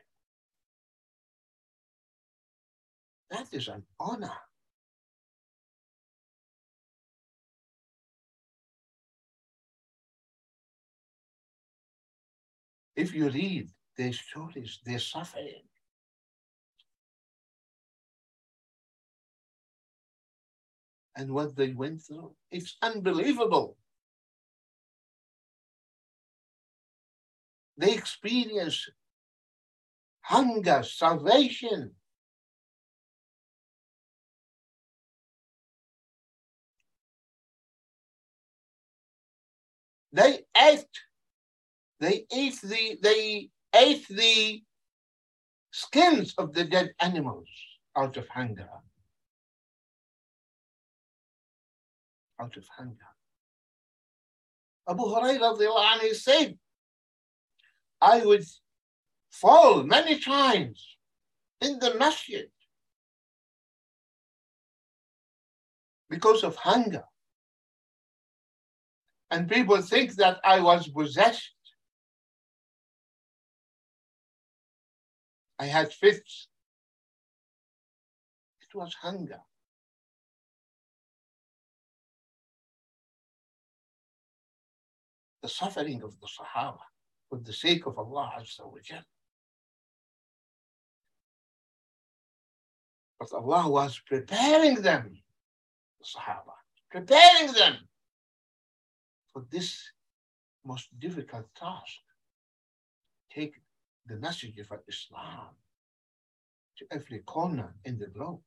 That is an honor. If you read their stories, their suffering, and what they went through, it's unbelievable. They experienced hunger, starvation. They ate, they ate the, they ate the skins of the dead animals out of hunger. Out of hunger. Abu Hurairah said, I would fall many times in the masjid because of hunger. And people think that I was possessed. I had fits. It was hunger. The suffering of the Sahaba for the sake of Allah Azza wa Jal. But Allah was preparing them, the Sahaba, preparing them for this most difficult task. Take the message of Islam to every corner in the globe.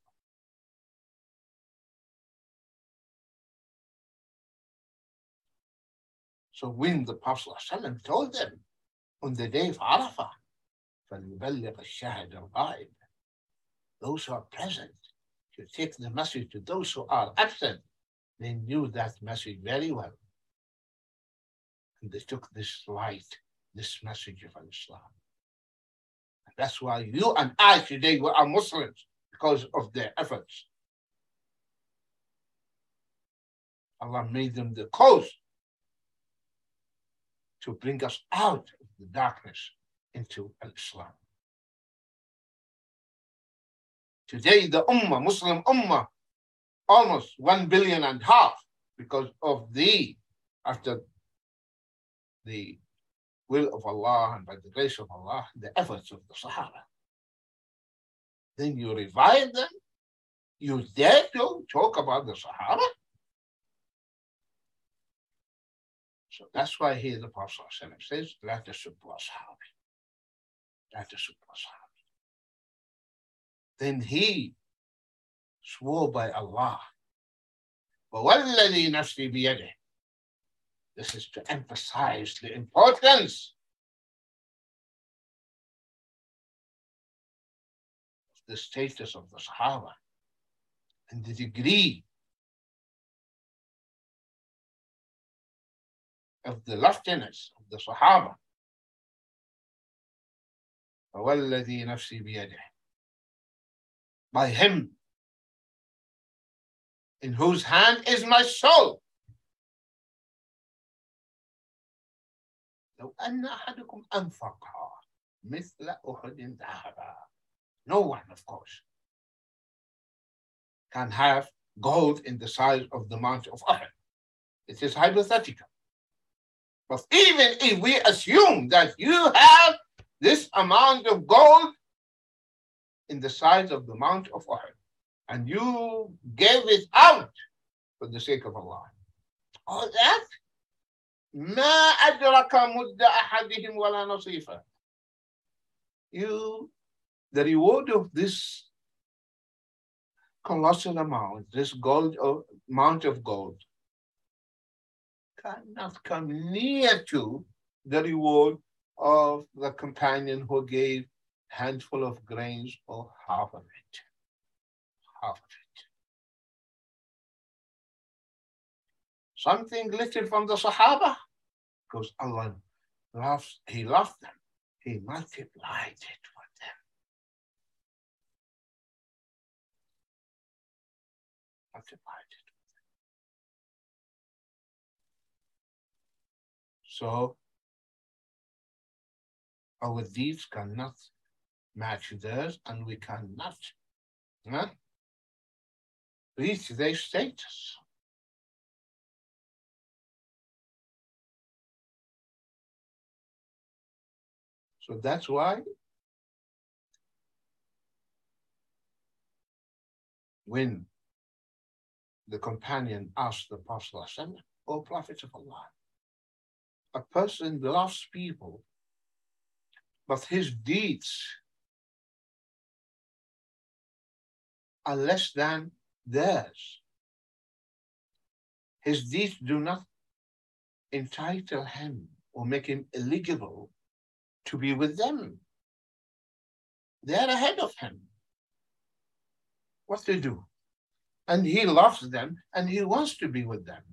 So when the Prophet ﷺ told them on the day of Arafah, فَلْيُبَلِّغَ الشَّاهِدَ الْغَائِبَ, those who are present should take the message to those who are absent. They knew that message very well. And they took this light, this message of Islam. And that's why you and I today are Muslims, because of their efforts. Allah made them the cause to bring us out of the darkness into Islam. Today, the Ummah, Muslim Ummah, almost one billion and a half because of the, after the will of Allah and by the grace of Allah, the efforts of the Sahaba. Then you revive them, you dare to talk about the Sahaba. So that's why here the Prophet says, La tasubbu ashabi. La tasubbu ashabi. Then he swore by Allah, وَوَالَّذِي نَفْسِي بِيَدِهِ. This is to emphasize the importance of the status of the Sahaba and the degree of the loftiness of the Sahaba. وَوَالَّذِي نَفْسِي بِيَدِهِ. By him in whose hand is my soul. لو أن أحدكم أنفق مثل أحد ذهبا. No one, of course, can have gold in the size of the Mount of Uhud. It is hypothetical. But even if we assume that you have this amount of gold in the size of the Mount of Uhud, and you gave it out for the sake of Allah, all that, ما أدرك مد أحدهم ولا نصيفا. You, the reward of this colossal amount, this gold of, amount of gold, cannot come near to the reward of the companion who gave a handful of grains or half of it. Half of it. Something little from the Sahaba, because Allah loves, He loved them. He multiplied it for them. Multiplied it for them. So our deeds cannot match theirs, and we cannot huh, reach their status. So that's why when the companion asked the Prophet, O Prophet of Allah, a person loves people, but his deeds are less than theirs. His deeds do not entitle him or make him eligible to be with them. They are ahead of him. What to do? And he loves them and he wants to be with them.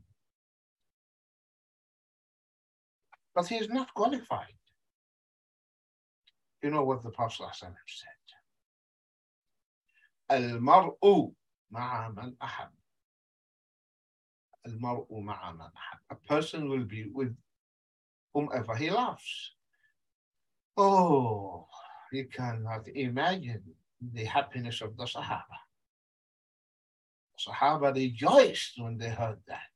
But he is not qualified. You know what the Prophet said? Al-mar'u ma'a man ahab. Al-mar'u ma'a man ahab. A person will be with whomever he loves. Oh, you cannot imagine the happiness of the Sahaba. The Sahaba rejoiced when they heard that.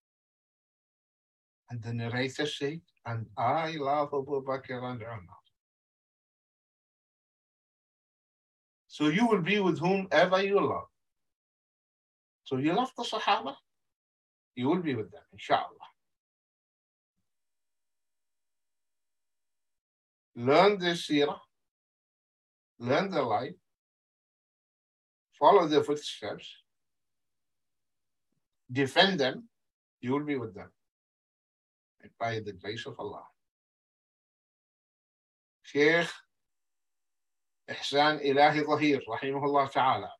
And the narrator said, and I love Abu Bakr and Umar. So you will be with whomever you love. So you love the Sahaba, you will be with them, inshallah. Learn their seerah, learn their life, follow their footsteps, defend them, you will be with them by the grace of Allah. Sheikh Ihsan Ilahi Zahir, rahimahullah ta'ala,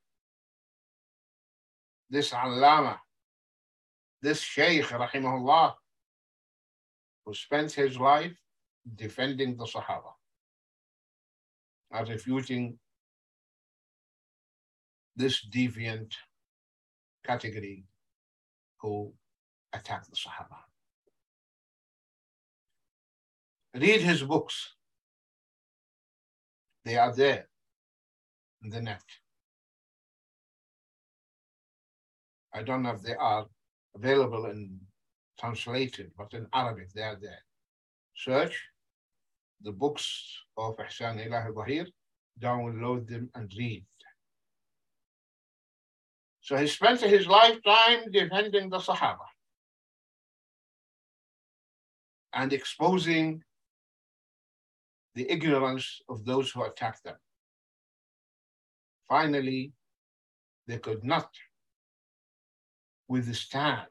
this Allama, this Shaykh, rahimahullah, who spent his life defending the Sahaba and refuting this deviant category who attacked the Sahaba. Read his books. They are there in the net. I don't know if they are available and translated, but in Arabic they are there. Search the books of Ihsan Ilahi Dhahir, download them and read. So he spent his lifetime defending the Sahaba and exposing the ignorance of those who attacked them. Finally, they could not withstand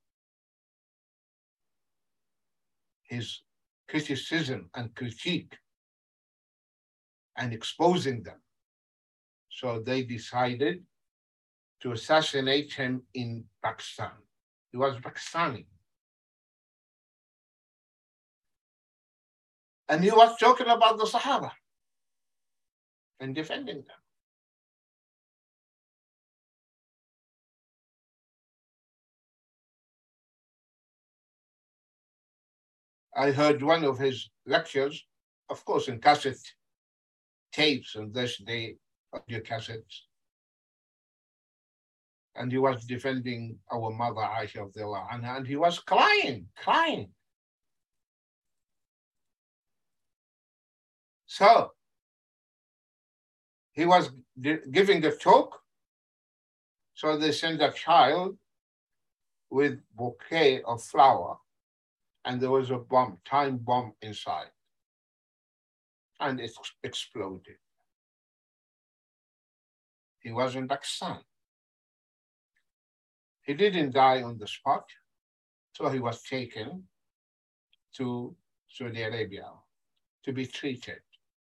his criticism and critique and exposing them. So they decided to assassinate him in Pakistan. He was Pakistani. And he was talking about the Sahaba and defending them. I heard one of his lectures, of course, in cassette tapes and this day audio cassettes. And he was defending our mother Aisha of the anha, and he was crying, crying. So he was giving a talk. So they sent a child with bouquet of flower, and there was a bomb, time bomb inside, and it exploded. He was in Pakistan. He didn't die on the spot, so he was taken to Saudi Arabia to be treated.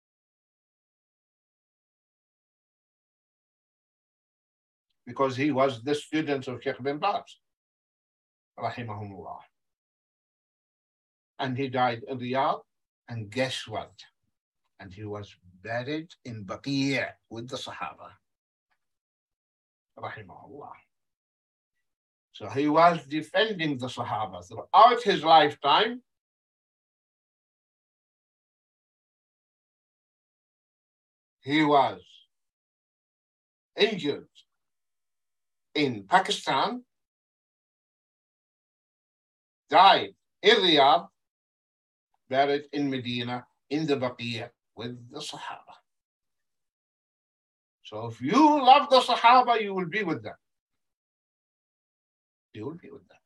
Because he was the student of Sheikh bin Baz, rahimahumullah. And he died in Riyadh, and guess what? And he was buried in Baqi' with the Sahaba, rahimahullah. So he was defending the Sahaba throughout his lifetime. He was injured in Pakistan, died in Riyadh, buried in Medina, in the Baqi' with the Sahaba. So if you love the Sahaba, you will be with them. You will be with them.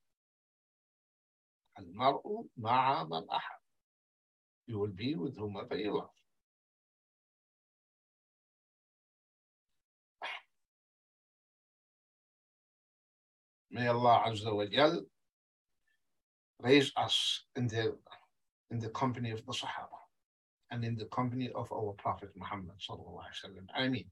Al-mar'u ma'a man ahab. You will be with whomever you love. May Allah Azza wa Jal raise us in the, in the company of the Sahaba and in the company of our Prophet Muhammad sallallahu alaihi wasallam. I mean,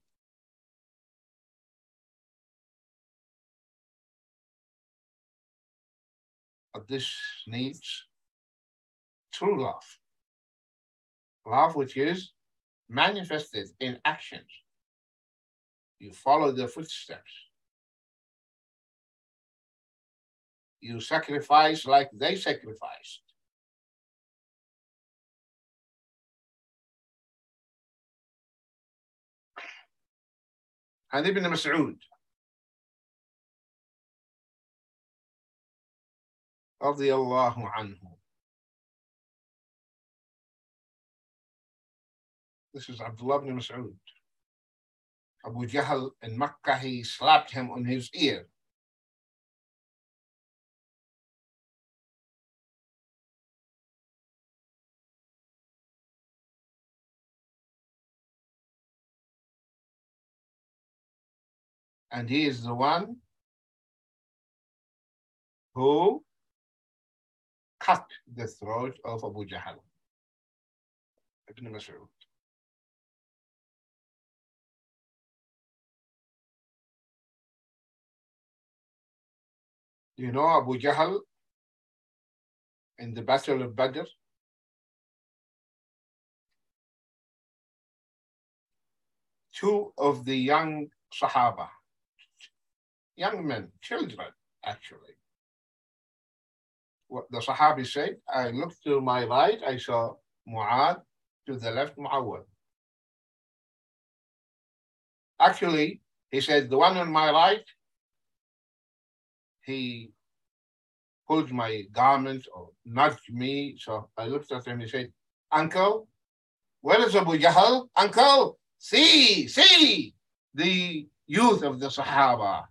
but this needs true love. Love which is manifested in actions. You follow their footsteps. You sacrifice like they sacrificed. And Ibn Mas'ud radiyallahu anhu. This is Abdullah ibn Mas'ud. Abu Jahl in Makkah, he slapped him on his ear. And he is the one who cut the throat of Abu Jahl, Ibn Mas'ud. You know Abu Jahl in the Battle of Badr? Two of the young Sahaba, young men, children, actually. What the Sahabi said, I looked to my right, I saw Mu'ad, to the left, Mu'awwad. Actually, he said, the one on my right he pulled my garment or nudged me. So I looked at him and he said, Uncle, where is Abu Jahl? Uncle, see, see the youth of the Sahaba.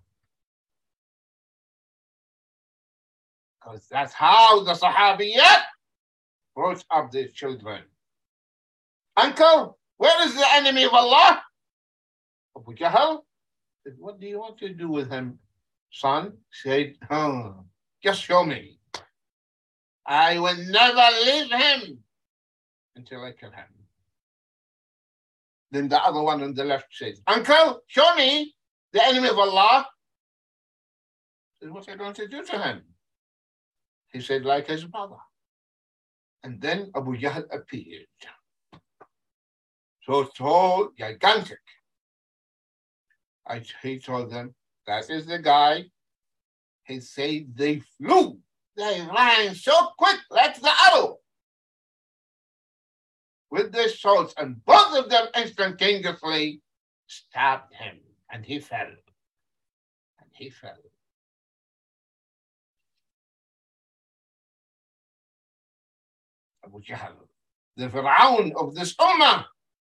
Because that's how the Sahabiyat brought up their children. Uncle, where is the enemy of Allah? Abu Jahl said, what do you want to do with him, son? He said, oh, just show me. I will never leave him until I kill him. Then the other one on the left says, Uncle, show me the enemy of Allah. I said, what are you going to do to him? He said, like his brother. And then Abu Jahl appeared. So tall, gigantic. I, he told them, that is the guy. He said they flew. They ran so quick like the arrow with their swords, and both of them instantaneously stabbed him, and he fell. And he fell. Abu Jahl, the Fir'aun of this ummah.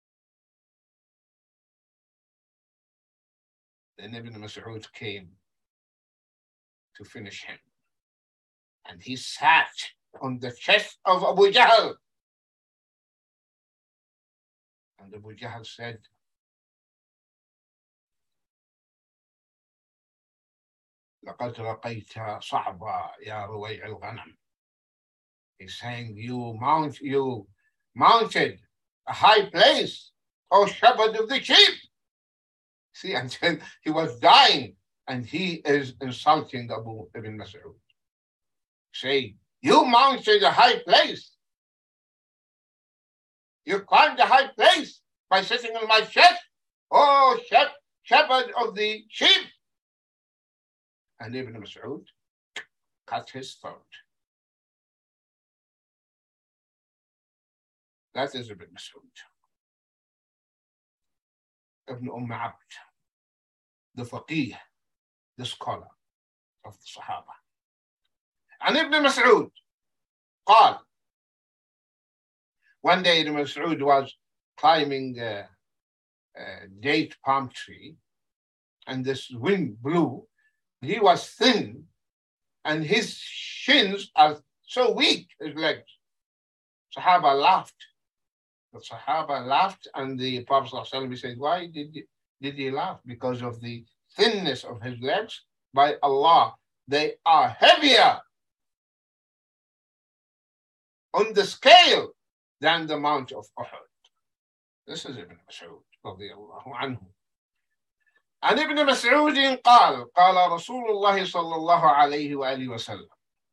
Then Ibn Mas'ud came to finish him. And he sat on the chest of Abu Jahl. And Abu Jahl said, لقد رقيت صعبا يا رويع الغنم. He's saying, you mount, you mounted a high place, O shepherd of the sheep. See, until he was dying, and he is insulting Abu Ibn Mas'ud. Say, you mounted a high place. You climbed a high place by sitting on my chest, oh shep shepherd of the sheep. And Ibn Mas'ud cut his throat. That is Ibn Mas'ud. Ibn Umm Abd, the faqih, the scholar of the Sahaba. And Ibn Mas'ud قال, one day Ibn Mas'ud was climbing a, a date palm tree, and this wind blew. He was thin, and his shins are so weak, his legs. Sahaba laughed. The Sahaba laughed, and the Prophet ﷺ said, why did he, did he laugh? Because of the thinness of his legs. By Allah, they are heavier on the scale than the Mount of Uhud. This is Ibn Mas'ud radiyallahu anhu. عن ابن مسعود قال قال رسول الله صلى الله عليه وآله وسلم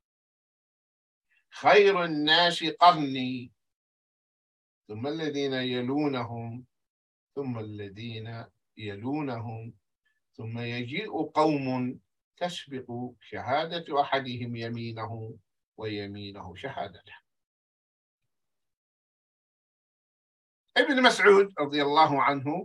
خير الناس قرني ثم الذين يلونهم ثم الذين يلونهم ثم يجيء قوم تسبق شهادة أحدهم يمينه ويمينه شهادته. Ibn Mas'ud radiyallahu anhu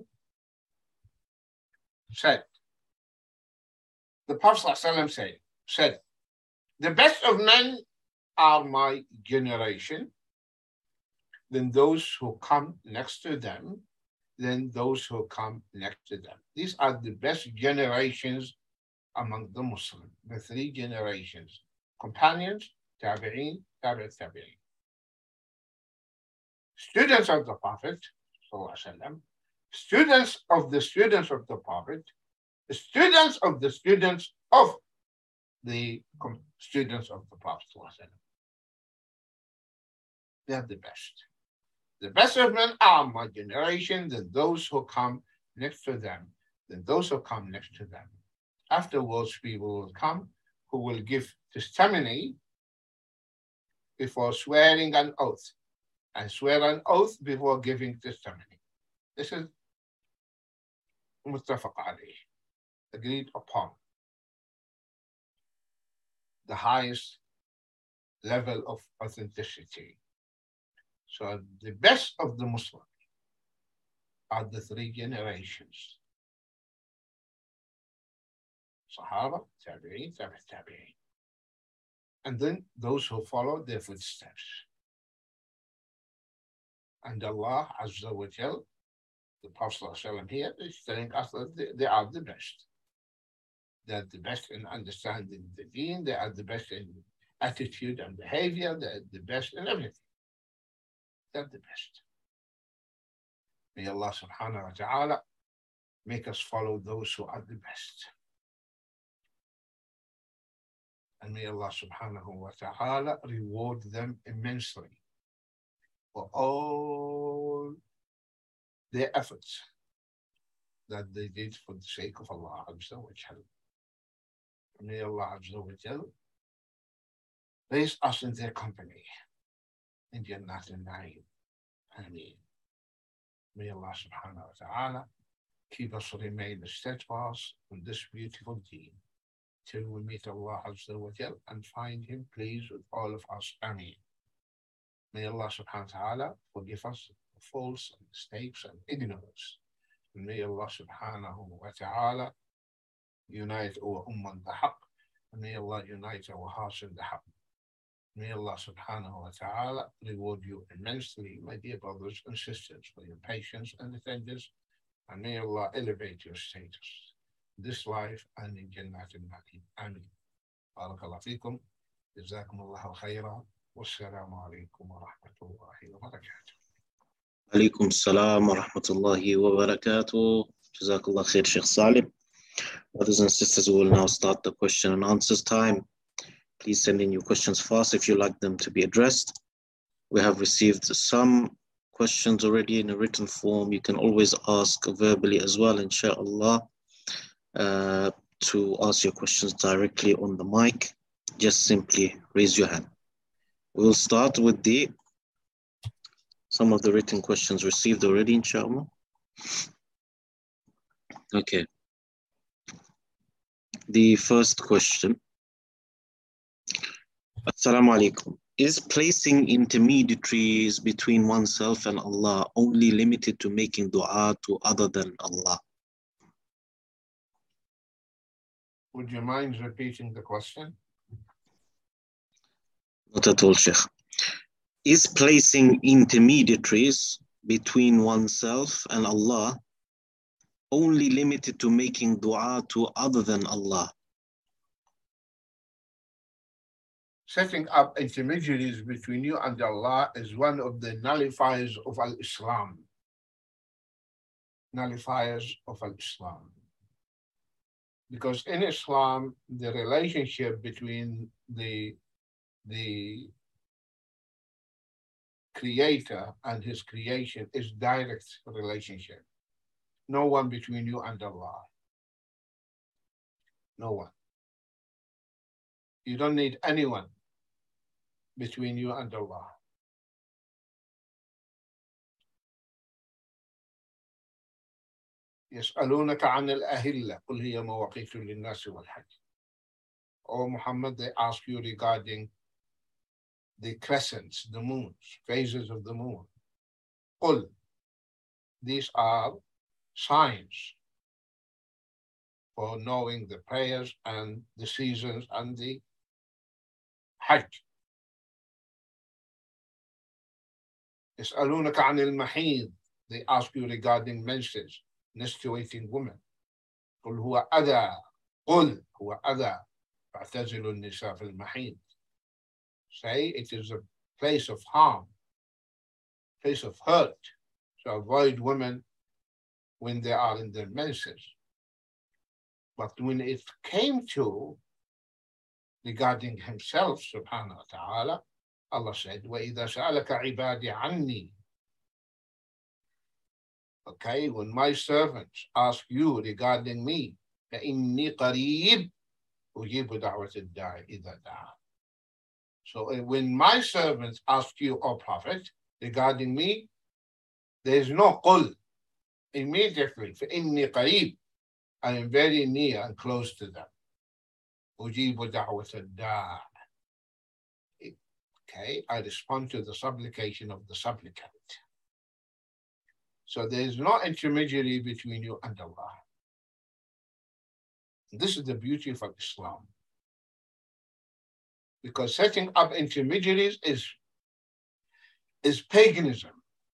said, the Prophet ﷺ said, said, the best of men are my generation, then those who come next to them, then those who come next to them. These are the best generations among the Muslims, the three generations, companions, tabi'een, tabi'at tabi'een. Students of the Prophet, ﷺ, students of the students of the Prophet, students of the students of the students of the Prophet. They are the best. The best of men are my generation, then those who come next to them, then those who come next to them. Afterwards, people will come who will give testimony before swearing an oath, and swear an oath before giving testimony. This is muttafaq alayh, agreed upon. The highest level of authenticity. So the best of the Muslims are the three generations. Sahaba, Tabi'in, Tabi' Tabi'in. And then those who follow their footsteps. And Allah Azza wa Jal, the Prophet here is telling us that they, they are the best. They are the best in understanding the deen, they are the best in attitude and behavior, they are the best in everything. They are the best. May Allah subhanahu wa ta'ala make us follow those who are the best. And may Allah subhanahu wa ta'ala reward them immensely for all their efforts that they did for the sake of Allah Azza wa Jal. May Allah Azza wa Jal raise us in their company in Jannat al-Na'im. Ameen. May Allah subhanahu wa ta'ala keep us remain steadfast in this beautiful deen till we meet Allah Azza wa Jal and find Him pleased with all of us. Ameen. May Allah subhanahu wa ta'ala forgive us faults and mistakes and ignorance. And may Allah subhanahu wa ta'ala unite our ummah in the haqq. And may Allah unite our hearts in the haqq. May Allah subhanahu wa ta'ala reward you immensely, my dear brothers and sisters, for your patience and attendance. And may Allah elevate your status in this life and in Jannat al-Na'im. Ameen. Barakallahu feekum. Jazakum Allahu khayran. Wassalamu alaikum wa rahmatullahi wa barakatuh. Alaikum salam wa rahmatullahi wa barakatuh. Jazakallah khair, Sheikh Salim. Brothers and sisters, we will now start the question and answers time. Please send in your questions fast if you'd like them to be addressed. We have received some questions already in a written form. You can always ask verbally as well, inshallah, uh, to ask your questions directly on the mic. Just simply raise your hand. We'll start with the some of the written questions received already, inshallah. Okay. The first question. Assalamu alaikum. Is placing intermediaries between oneself and Allah only limited to making dua to other than Allah? Would you mind repeating the question? Not at all, Sheikh. Is placing intermediaries between oneself and Allah only limited to making dua to other than Allah? Setting up intermediaries between you and Allah is one of the nullifiers of Al-Islam. Nullifiers of Al-Islam. Because in Islam, the relationship between the, the Creator and His creation is direct relationship. No one between you and Allah. No one. You don't need anyone between you and Allah. يسألونك عن الأهلة قل هي مواقيت للناس والحج. O Muhammad, they ask you regarding the crescents, the moons, phases of the moon. قل, these are signs for knowing the prayers and the seasons and the Hajj. يسألونك عن المحيض, they ask you regarding menses, menstruating women. قل هو أذى, قل هو أذى فاعتزلوا النساء في المحيض. Say it is a place of harm, place of hurt, to avoid women when they are in their menses. But when it came to regarding Himself, subhanahu wa ta'ala, Allah said, وَإِذَا سَأَلَكَ عِبَادِ عَنِّي. Okay, when my servants ask you regarding me, فَإِنِّي قَرِيبٌ أُجِيبُ دَعْوَةَ الدَّاعِ إِذَا دَعَانِ. So when my servants ask you, O Prophet, regarding me, there is no qul. Immediately, فَإِنِّي قَرِيبٌ, I am very near and close to them. أُجِيبُ دَعْوَةَ الدَّاعِ. Okay, I respond to the supplication of the supplicant. So there is no intermediary between you and Allah. This is the beauty of Islam. Because setting up intermediaries is, is paganism,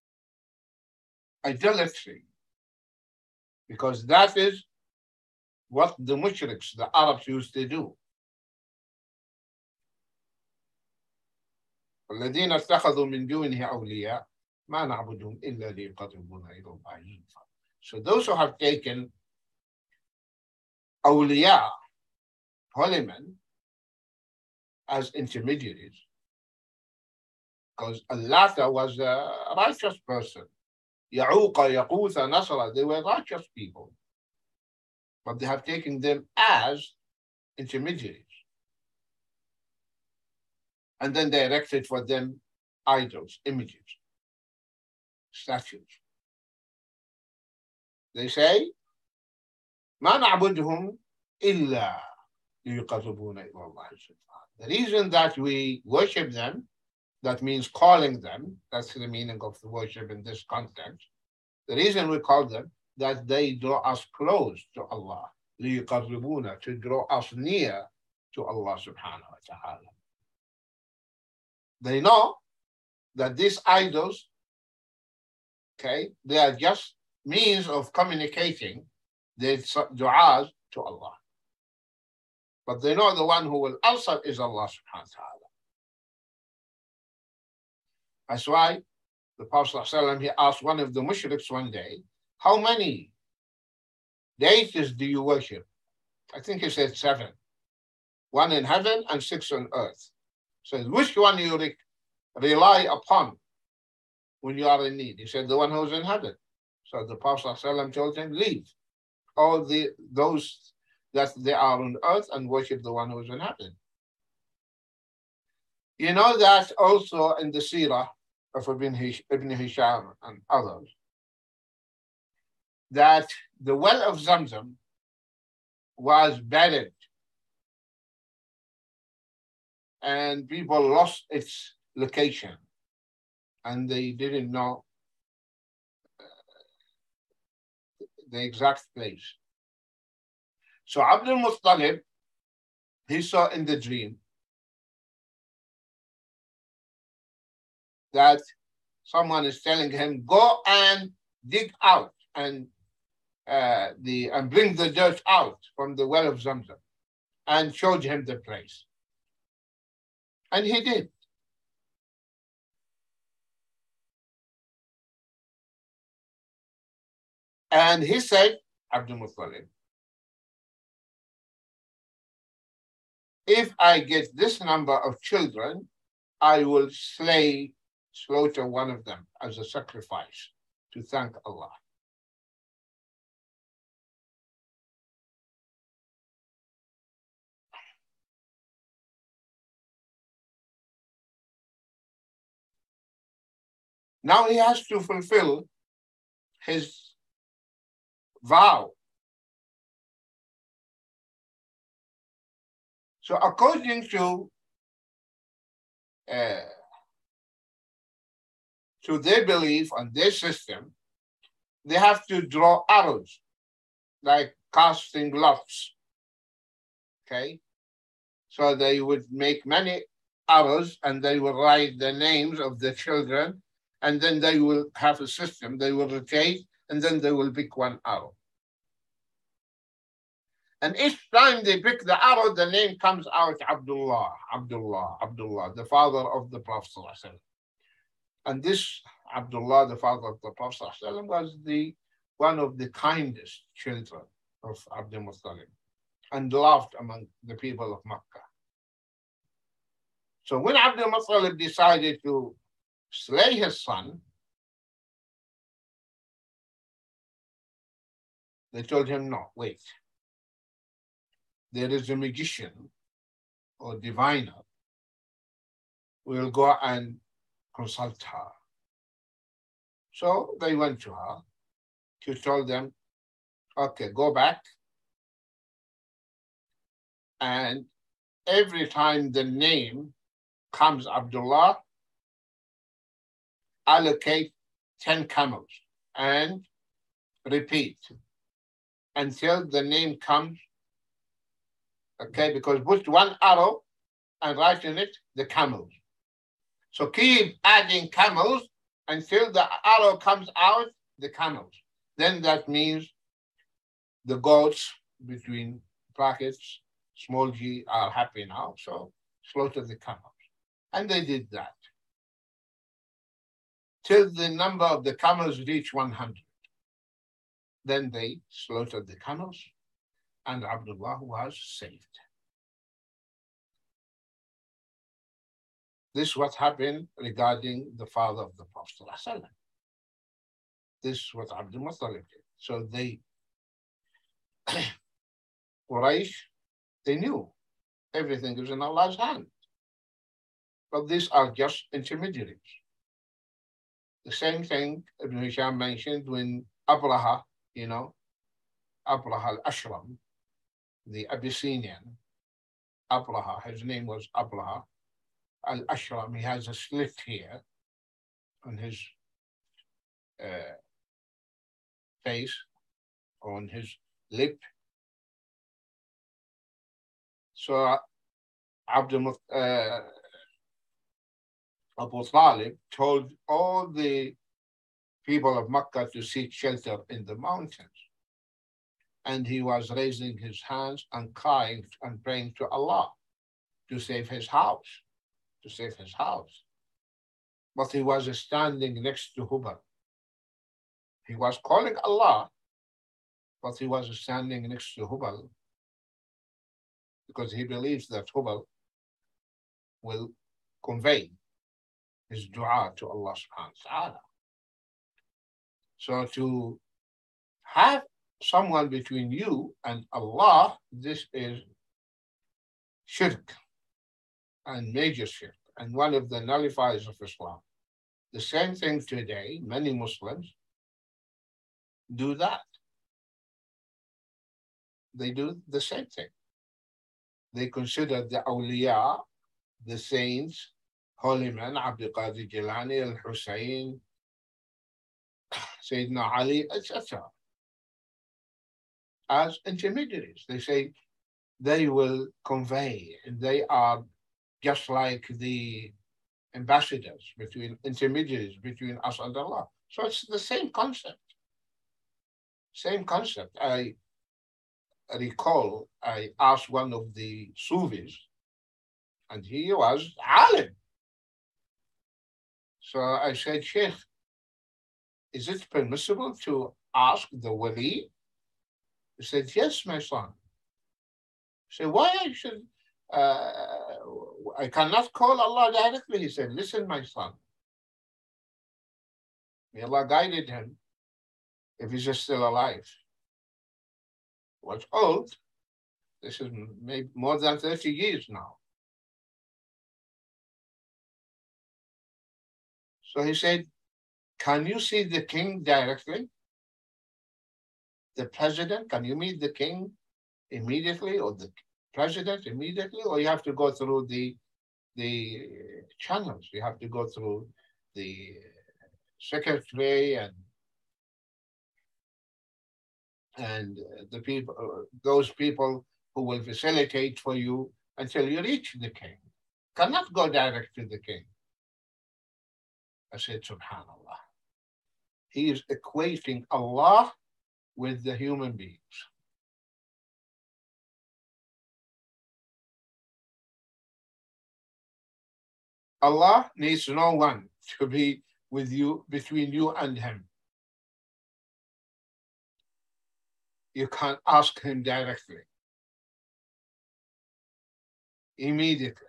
idolatry. Because that is what the mushriks, the Arabs, used to do. الذين اتخذوا من دونه أولياء ما نعبدهم إلا ليقربونا إلى الله. So those who have taken awliya, holy men, as intermediaries, because Al-Lata was a righteous person. Ya'uqa, Yaqutha, Nasra, they were righteous people. But they have taken them as intermediaries. And then they erected for them idols, images, statues. They say, ما نعبدهم إلا ليقربونا إلى الله سبحانه. The reason that we worship them, that means calling them, that's the meaning of the worship in this context. The reason we call them, that they draw us close to Allah, ليقربونا, to draw us near to Allah subhanahu wa ta'ala. They know that these idols, okay, they are just means of communicating their du'as to Allah. But they know the one who will answer is Allah subhanahu wa ta'ala. That's why the Prophet ﷺ, he asked one of the mushriks one day, how many deities do you worship? I think he said seven. One in heaven and six on earth. So which one you re rely upon when you are in need? He said, the one who's in heaven. So the Prophet ﷺ told him, leave all the those that they are on earth and worship the one who's in heaven. You know that also in the seerah of Ibn, Hish Ibn Hisham and others, that the well of Zamzam was buried and people lost its location and they didn't know the exact place. So Abdul Muttalib, he saw in the dream that someone is telling him, go and dig out and uh, the and bring the dirt out from the well of Zamzam, and showed him the place. And he did. And he said, Abdul Muttalib, if I get this number of children, I will slay, slaughter one of them as a sacrifice to thank Allah. Now he has to fulfill his vow. So according to uh, to their belief and their system, they have to draw arrows, like casting lots. Okay? So they would make many arrows and they will write the names of the children, and then they will have a system. They will rotate, and then they will pick one arrow. And each time they pick the arrow, the name comes out Abdullah, Abdullah, Abdullah, the father of the Prophet ﷺ. And this Abdullah, the father of the Prophet ﷺ, was the one of the kindest children of Abdul Muttalib and loved among the people of Makkah. So when Abdul Muttalib decided to slay his son, they told him, no, wait. There is a magician or diviner. We'll go and consult her. So they went to her. She told them, okay, go back. And every time the name comes Abdullah, allocate ten camels and repeat until the name comes Okay, because put one arrow and write in it the camels. So keep adding camels until the arrow comes out, the camels. Then that means the goats, between brackets, small g, are happy now. So slaughter the camels. And they did that till the number of the camels reached one hundred. Then they slaughtered the camels and Abdullah was saved. This is what happened regarding the father of the Prophet. This is what Abdul Muttalib did. So they, Quraysh, they knew everything is in Allah's hand. But these are just intermediaries. The same thing Ibn Hisham mentioned when Abraha, you know, Abraha al-Ashram, the Abyssinian, Abraha, his name was Abraha al-Ashram. He has a slit here on his uh, face, on his lip. So Abdul uh, Abu Talib told all the people of Makkah to seek shelter in the mountains. And he was raising his hands and crying and praying to Allah to save his house, to save his house. But he was standing next to Hubal. He was calling Allah, but he was standing next to Hubal because he believes that Hubal will convey his dua to Allah subhanahu wa ta'ala. So to have someone between you and Allah, this is shirk and major shirk and one of the nullifiers of Islam. The same thing today, many Muslims do that. They do the same thing. They consider the awliya, the saints, holy men, Abdul Qadir Jilani, Al-Hussein, Sayyidina Ali, et cetera, as intermediaries. They say they will convey, and they are just like the ambassadors between intermediaries between us and Allah. So it's the same concept. Same concept. I recall I asked one of the Sufis, and he was alim. So I said, Sheikh, is it permissible to ask the wali? He said, yes, my son. I said, why I should, uh, I cannot call Allah directly. He said, listen, my son. May Allah guided him if he's just still alive. He was old. This is maybe more than thirty years now. So he said, can you see the king directly? The president, can you meet the king immediately or the president immediately? Or you have to go through the, the channels. You have to go through the secretary and, and the people, those people who will facilitate for you until you reach the king. Cannot go direct to the king. I said, subhanallah. He is equating Allah with the human beings. Allah needs no one to be with you, between you and him. You can't ask him directly, immediately.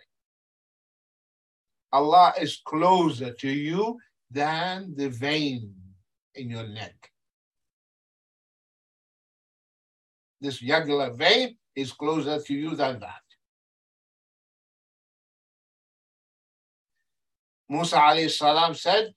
Allah is closer to you than the vein in your neck. This jugular vein is closer to you than that. Musa alayhi salam said,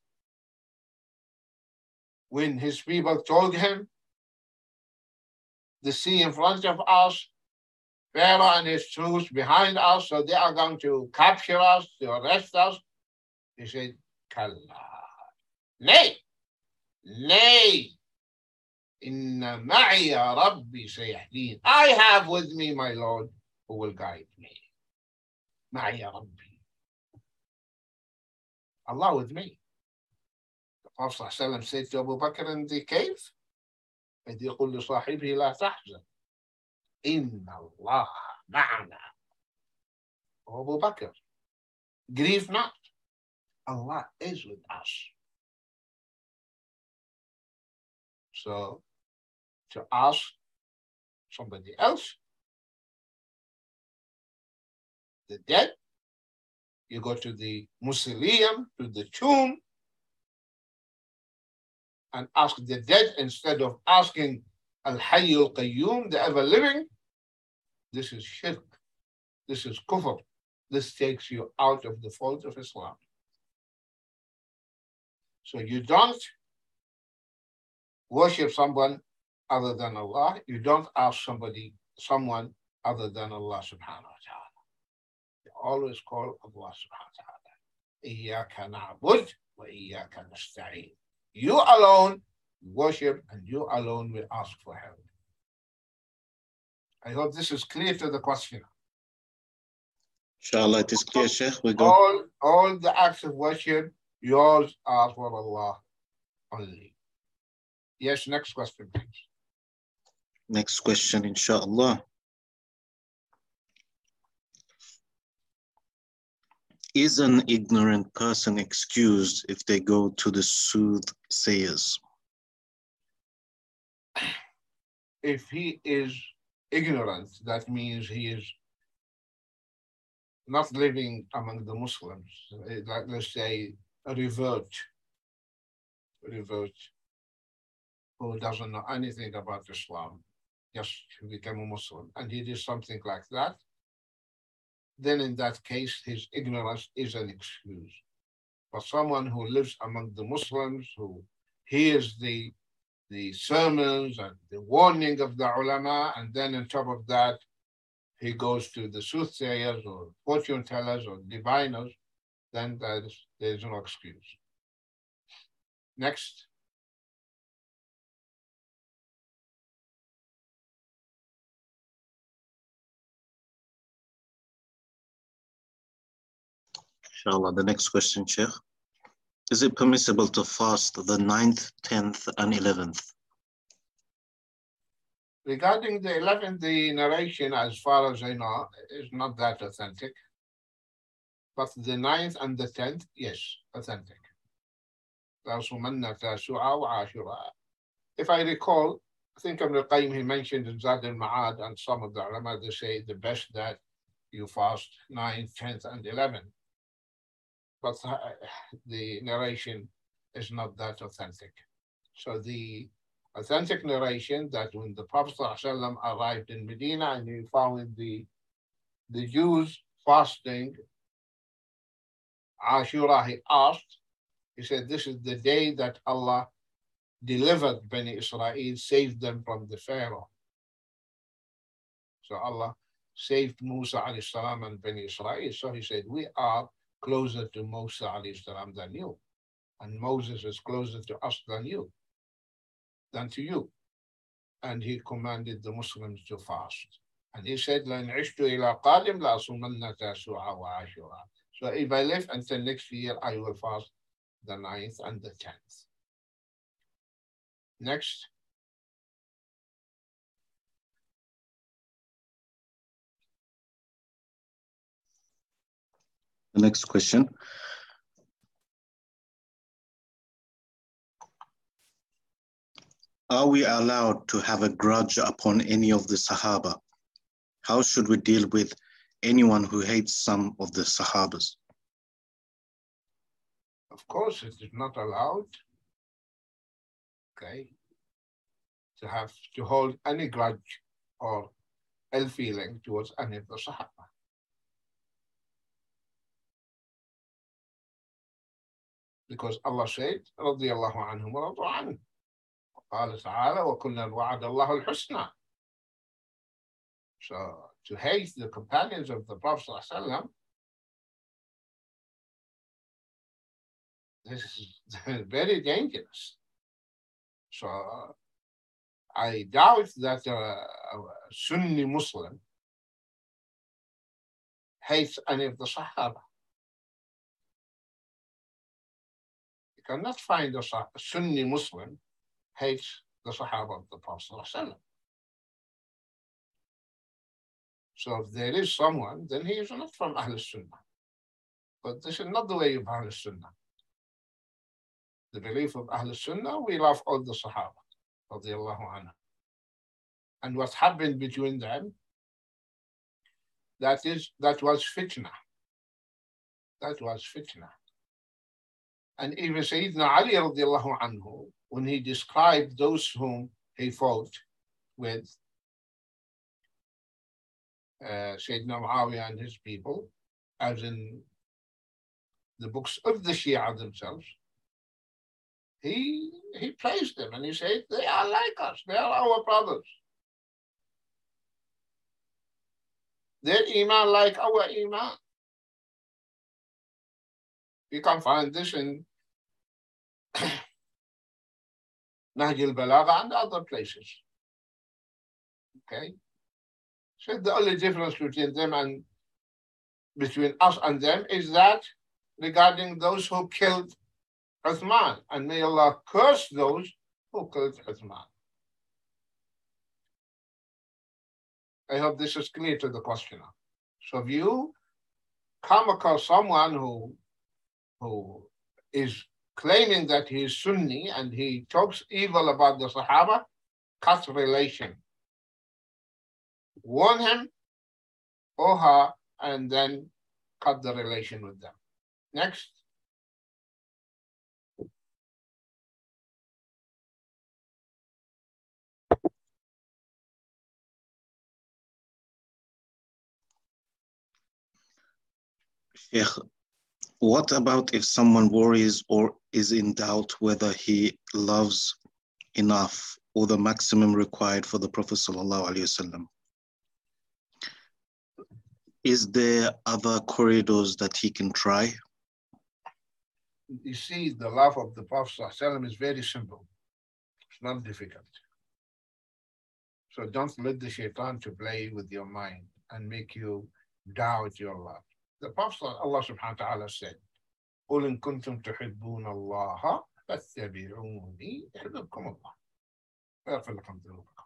when his people told him, the sea in front of us, Pharaoh and his troops behind us, so they are going to capture us, to arrest us. He said, Kalla. Nay, nay. Inna ma'iya Rabbi sayahdeen. I have with me my Lord who will guide me. معي يا ربي. Allah with me. The Prophet ﷺ said to Abu Bakr in the cave, إذ يقول لصاحبه لا تحزن إن الله معنا. Abu Bakr, grieve not. Allah is with us. So, to ask somebody else, the dead, you go to the mausoleum, to the tomb, and ask the dead instead of asking Al-Hayy Al-Qayyum, the ever-living. This is shirk. This is kufr. This takes you out of the fold of Islam. So you don't worship someone other than Allah. You don't ask somebody, someone other than Allah subhanahu wa ta'ala. You always call Allah subhanahu wa ta'ala. Iyaka na'bud wa iyaka nasta'een. You alone worship and you alone will ask for help. I hope this is clear to the questioner. Inshallah, it is clear, Sheikh. We go. All, all the acts of worship, yours are for Allah only. Yes, next question, please. Next question, inshallah. Is an ignorant person excused if they go to the soothsayers? If he is ignorant, that means he is not living among the Muslims, like let's say a revert, revert, who doesn't know anything about Islam, just to become a Muslim, and he did something like that, then in that case, his ignorance is an excuse. But someone who lives among the Muslims, who hears the, the sermons and the warning of the ulama, and then on top of that, he goes to the soothsayers or fortune tellers or diviners, then there is, there is no excuse. Next. Inshallah, the next question, Sheikh. Is it permissible to fast the ninth, tenth, and eleventh? Regarding the eleventh, the narration, as far as I know, is not that authentic. But the ninth and the tenth, yes, authentic. If I recall, I think Ibn al-Qayyim, he mentioned in Zad al-Ma'ad, and some of the ulama, they say the best that you fast ninth, tenth, and eleventh. But the narration is not that authentic. So the authentic narration that when the Prophet ﷺ arrived in Medina and he found the, the Jews fasting Ashura, he asked, he said, this is the day that Allah delivered Bani Israel, saved them from the Pharaoh. So Allah saved Musa alayhi salam and Bani Israel. So he said, we are closer to Musa alayhi salam than you. And Moses is closer to us than you, than to you. And he commanded the Muslims to fast. And he said, لَإِنْ عِشْتُ إِلَىٰ قَادِمْ لَأَصُومَنَّ تَاسُوعَ وَعَاشُورَ. So if I live until next year, I will fast the ninth and the tenth. Next. The next question. Are we allowed to have a grudge upon any of the Sahaba? How should we deal with anyone who hates some of the Sahabas? Of course, it is not allowed, okay, to have to hold any grudge or ill feeling towards any of the Sahaba. Because Allah said, رضي الله عنهم ورضوا عنه. قال تعالى وكنا وعد الله الحسنى. So to hate the companions of the Prophet ﷺ, this is very dangerous. So I doubt that a, a Sunni Muslim hates any of the Sahaba. You cannot find a Sunni Muslim hates the Sahaba of the Prophet. So if there is someone, then he is not from Ahl Sunnah. But this is not the way of Ahl Sunnah. The belief of Ahl Sunnah, we love all the Sahaba, radiallahu anhu. And what happened between them, that is, that was fitna. That was fitna. And even Sayyidina Ali radiallahu anhu, when he described those whom he fought with, uh, Sayyidina Muawiyah and his people, as in the books of the Shia themselves, he, he praised them and he said, they are like us, they are our brothers. Their iman like our iman. You can find this in Nahj al-Balagha and other places. Okay? So the only difference between them and between us and them is that regarding those who killed Uthman, and may Allah curse those who killed Uthman. I hope this is clear to the questioner. So if you come across someone who, who is claiming that he is Sunni and he talks evil about the Sahaba, cut relation. Warn him or her and then cut the relation with them. Next. Sheikh, what about if someone worries or is in doubt whether he loves enough or the maximum required for the Prophet sallallahu alaihi wasallam? Is there other corridors that he can try? You see, the love of the Prophet sallallahu alaihi wasallam is very simple. It's not difficult. So don't let the shaitan to play with your mind and make you doubt your love. The Prophet, Allah subhanahu wa ta'ala said, قُلْ إِن كُنْتُمْ تُحِبُّونَ اللَّهَ فَاتَّبِعُونِي يُحْبِبْكُمُ اللَّهُ وَيَغْفِرْ لَكُمْ ذُنُوبَكُم.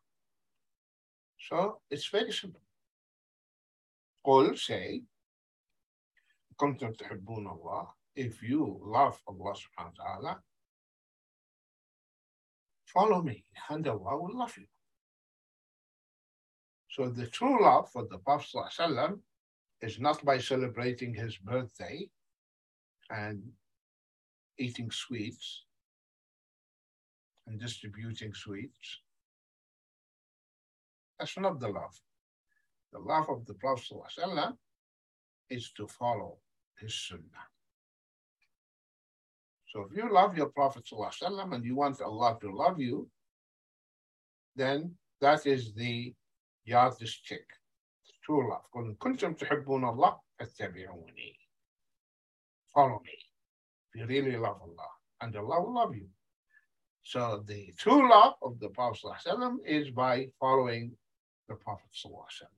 So it's very simple. قُلْ, say, كُنْتُمْ تُحِبُّونَ اللَّهَ, if you love Allah subhanahu wa ta'ala, follow me and Allah will love you. So the true love for the Prophet sallallahu alaihi wasallam is not by celebrating his birthday and eating sweets and distributing sweets. That's not the love. The love of the Prophet ﷺ is to follow his sunnah. So if you love your Prophet ﷺ and you want Allah to love you, then that is the yardstick. True love. كنتم تحبون الله فاتبعوني. Follow me. If you really love Allah, and Allah will love you. So the true love of the Prophet ﷺ is by following the Prophet ﷺ.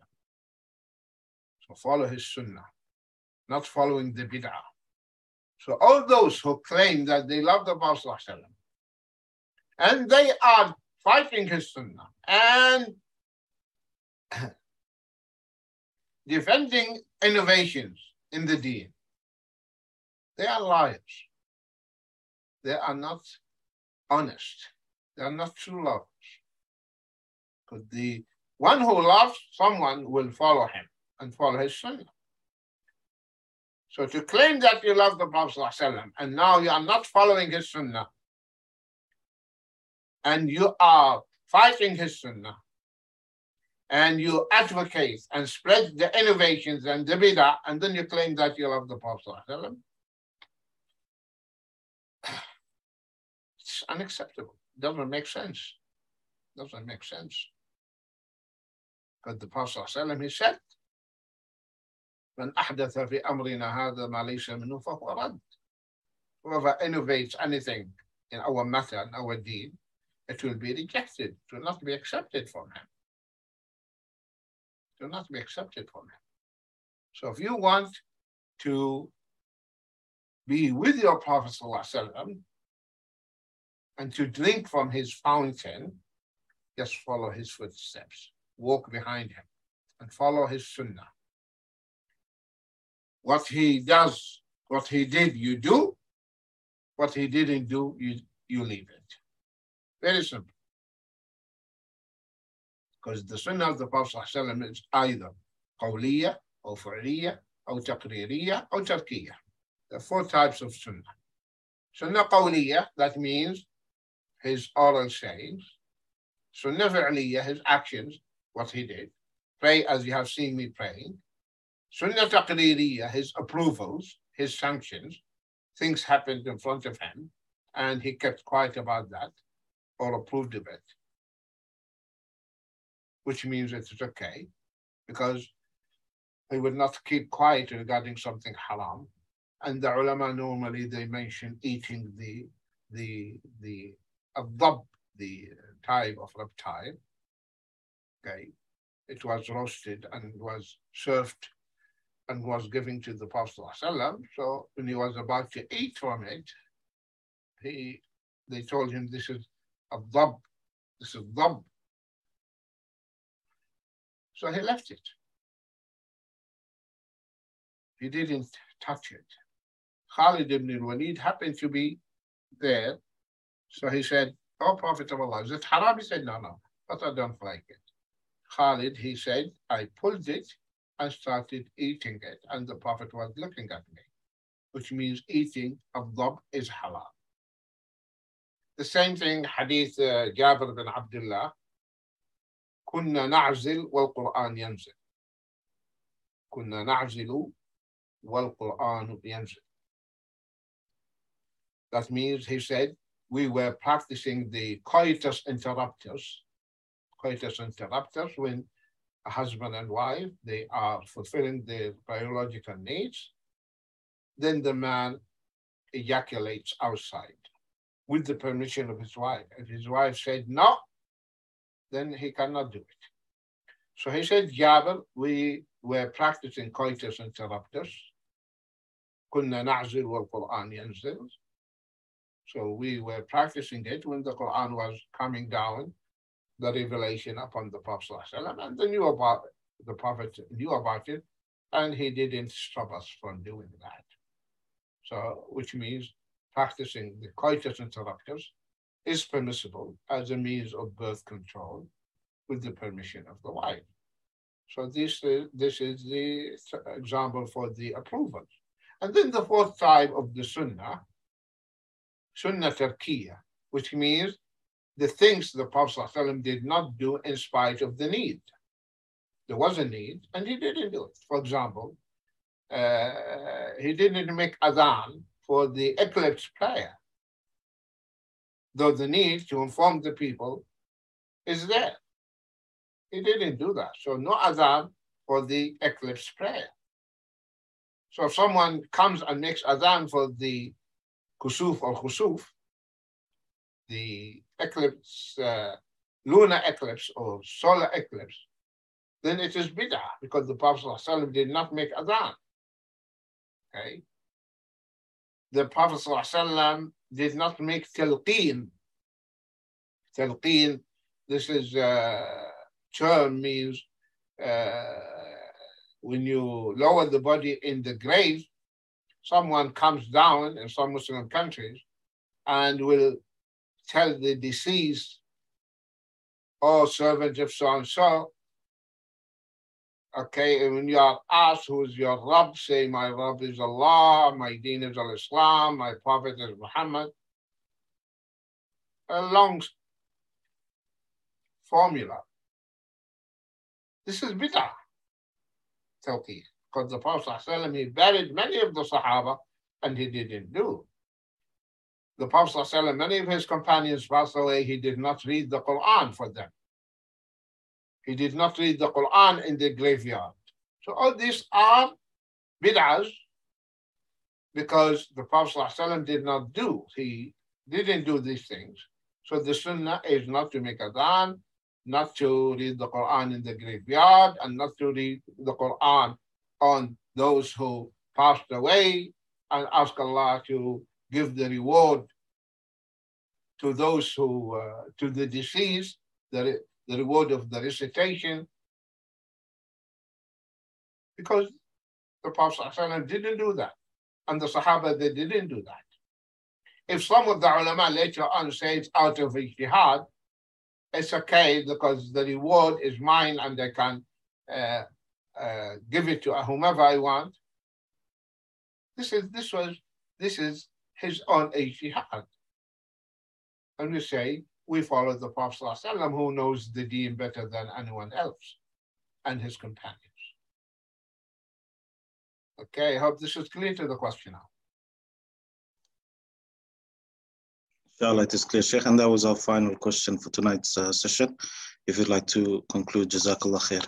So follow his sunnah, not following the bid'ah. So all those who claim that they love the Prophet ﷺ and they are fighting his sunnah and defending innovations in the deen, they are liars. They are not honest. They are not true lovers. Because the one who loves someone will follow him and follow his sunnah. So to claim that you love the Prophet ﷺ and now you are not following his sunnah and you are fighting his sunnah, and you advocate and spread the innovations and the bid'ah, and then you claim that you love the Prophet ﷺ, it's unacceptable. Doesn't make sense. Doesn't make sense. But the Prophet ﷺ, he said, من أحدث في أمرنا هذا ما ليس منه فهو رد. Whoever innovates anything in our method, in our deed, it will be rejected. It will not be accepted from him. It will not be accepted from him. So if you want to be with your Prophet ﷺ and to drink from his fountain, just follow his footsteps, walk behind him, and follow his sunnah. What he does, what he did, you do. What he didn't do, you, you leave it. Very simple. Because the sunnah of the Prophet ﷺ is either qawliya, or fi'liya, or taqririya, or tarkiya. There are four types of sunnah. Sunnah qawliya, that means his oral sayings. Sunnah fi'liya, his actions, what he did. Pray as you have seen me praying. Sunnah taqririya, his approvals, his sanctions. Things happened in front of him, and he kept quiet about that, or approved of it. Which means it's okay, because he would not keep quiet regarding something haram. And the ulama normally they mention eating the the the adab, the type of reptile. Okay, it was roasted and was served and was given to the Prophet ﷺ. So when he was about to eat from it, he they told him this is adab, this is dab. So he left it. He didn't touch it. Khalid ibn al-Walid happened to be there. So he said, "Oh, Prophet of Allah, is it haram?" He said, "No, no, but I don't like it." Khalid, he said, "I pulled it and started eating it, and the Prophet was looking at me," which means eating of dhab is halal. The same thing, hadith uh, Jabir bin Abdullah, كنا نعزل والقرآن ينزل. كنا نعزل والقرآن ينزل. That means, he said, we were practicing the coitus interruptus. Coitus interruptus, when a husband and wife, they are fulfilling their biological needs, then the man ejaculates outside with the permission of his wife. If his wife said no, then he cannot do it. So he said, Jabir, we were practicing coitus interruptus. كنا نعزل والقرآن ينزل. So we were practicing it when the Quran was coming down, the revelation upon the Prophet ﷺ, and they knew about it. The Prophet knew about it, and he didn't stop us from doing that. So, which means practicing the coitus interruptus is permissible as a means of birth control with the permission of the wife. So this, uh, this is the example for the approvals. And then the fourth type of the sunnah, sunnah tarkiyah, which means the things the Prophet ﷺ did not do in spite of the need. There was a need, and he didn't do it. For example, uh, he didn't make adhan for the eclipse prayer, though the need to inform the people is there. He didn't do that. So no adhan for the eclipse prayer. So if someone comes and makes adhan for the kusuf or khusuf, the eclipse, uh, lunar eclipse or solar eclipse, then it is bid'ah, because the Prophet ﷺ did not make adhan. Okay? The Prophet ﷺ did not make talqeen. Talqeen, this is a term means uh, when you lower the body in the grave, someone comes down in some Muslim countries and will tell the deceased, "Oh, servant of so-and-so," okay, and when you are asked who is your Rabb, say, "My Rabb is Allah, my Deen is al-Islam, my Prophet is Muhammad." A long formula. This is bid'ah, tawqeed, because the Prophet ﷺ, he buried many of the Sahaba and he didn't do. The Prophet ﷺ, many of his companions passed away, he did not read the Quran for them. He did not read the Quran in the graveyard. So all these are bid'ahs because the Prophet ﷺ did not do. He didn't do these things. So the sunnah is not to make adhan, not to read the Quran in the graveyard, and not to read the Quran on those who passed away, and ask Allah to give the reward to those who, uh, to the deceased, the, the reward of the recitation. Because the Prophet ﷺ didn't do that. And the Sahaba, they didn't do that. If some of the ulama later on say it's out of ijtihad, it's okay because the reward is mine and I can uh, uh, give it to whomever I want. This is this was this is his own ijtihad. And we say we follow the Prophet ﷺ, who knows the deen better than anyone else, and his companions. Okay, I hope this is clear to the question now. Inshallah, it is clear, Sheikh. And that was our final question for tonight's uh, session. If you'd like to conclude, Jazakallah khair.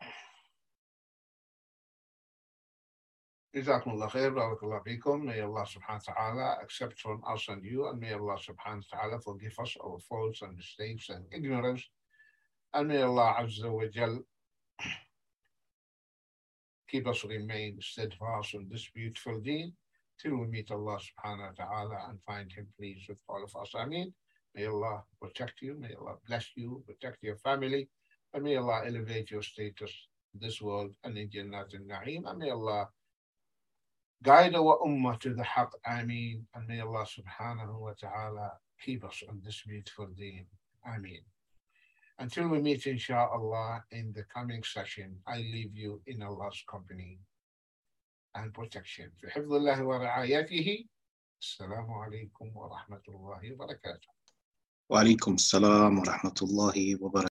Jazakumullah khair, barakallah fikum. May Allah subhanahu wa ta'ala accept from us and you, and may Allah subhanahu wa ta'ala forgive us our faults and mistakes and ignorance. And may Allah Azza wa Jal keep us remain steadfast on this beautiful deen till we meet Allah subhanahu wa ta'ala and find him pleased with all of us. Ameen. May Allah protect you, may Allah bless you, protect your family, and may Allah elevate your status in this world and in Jannat al-Na'im, and may Allah guide our ummah to the haqq. Ameen. And may Allah subhanahu wa ta'ala keep us on this beautiful deen. Ameen. Until we meet, inshallah, in the coming session, I leave you in Allah's company and protection. في حفظ الله ورعايته. السلام عليكم ورحمة الله وبركاته. وعليكم السلام ورحمة الله وبركاته.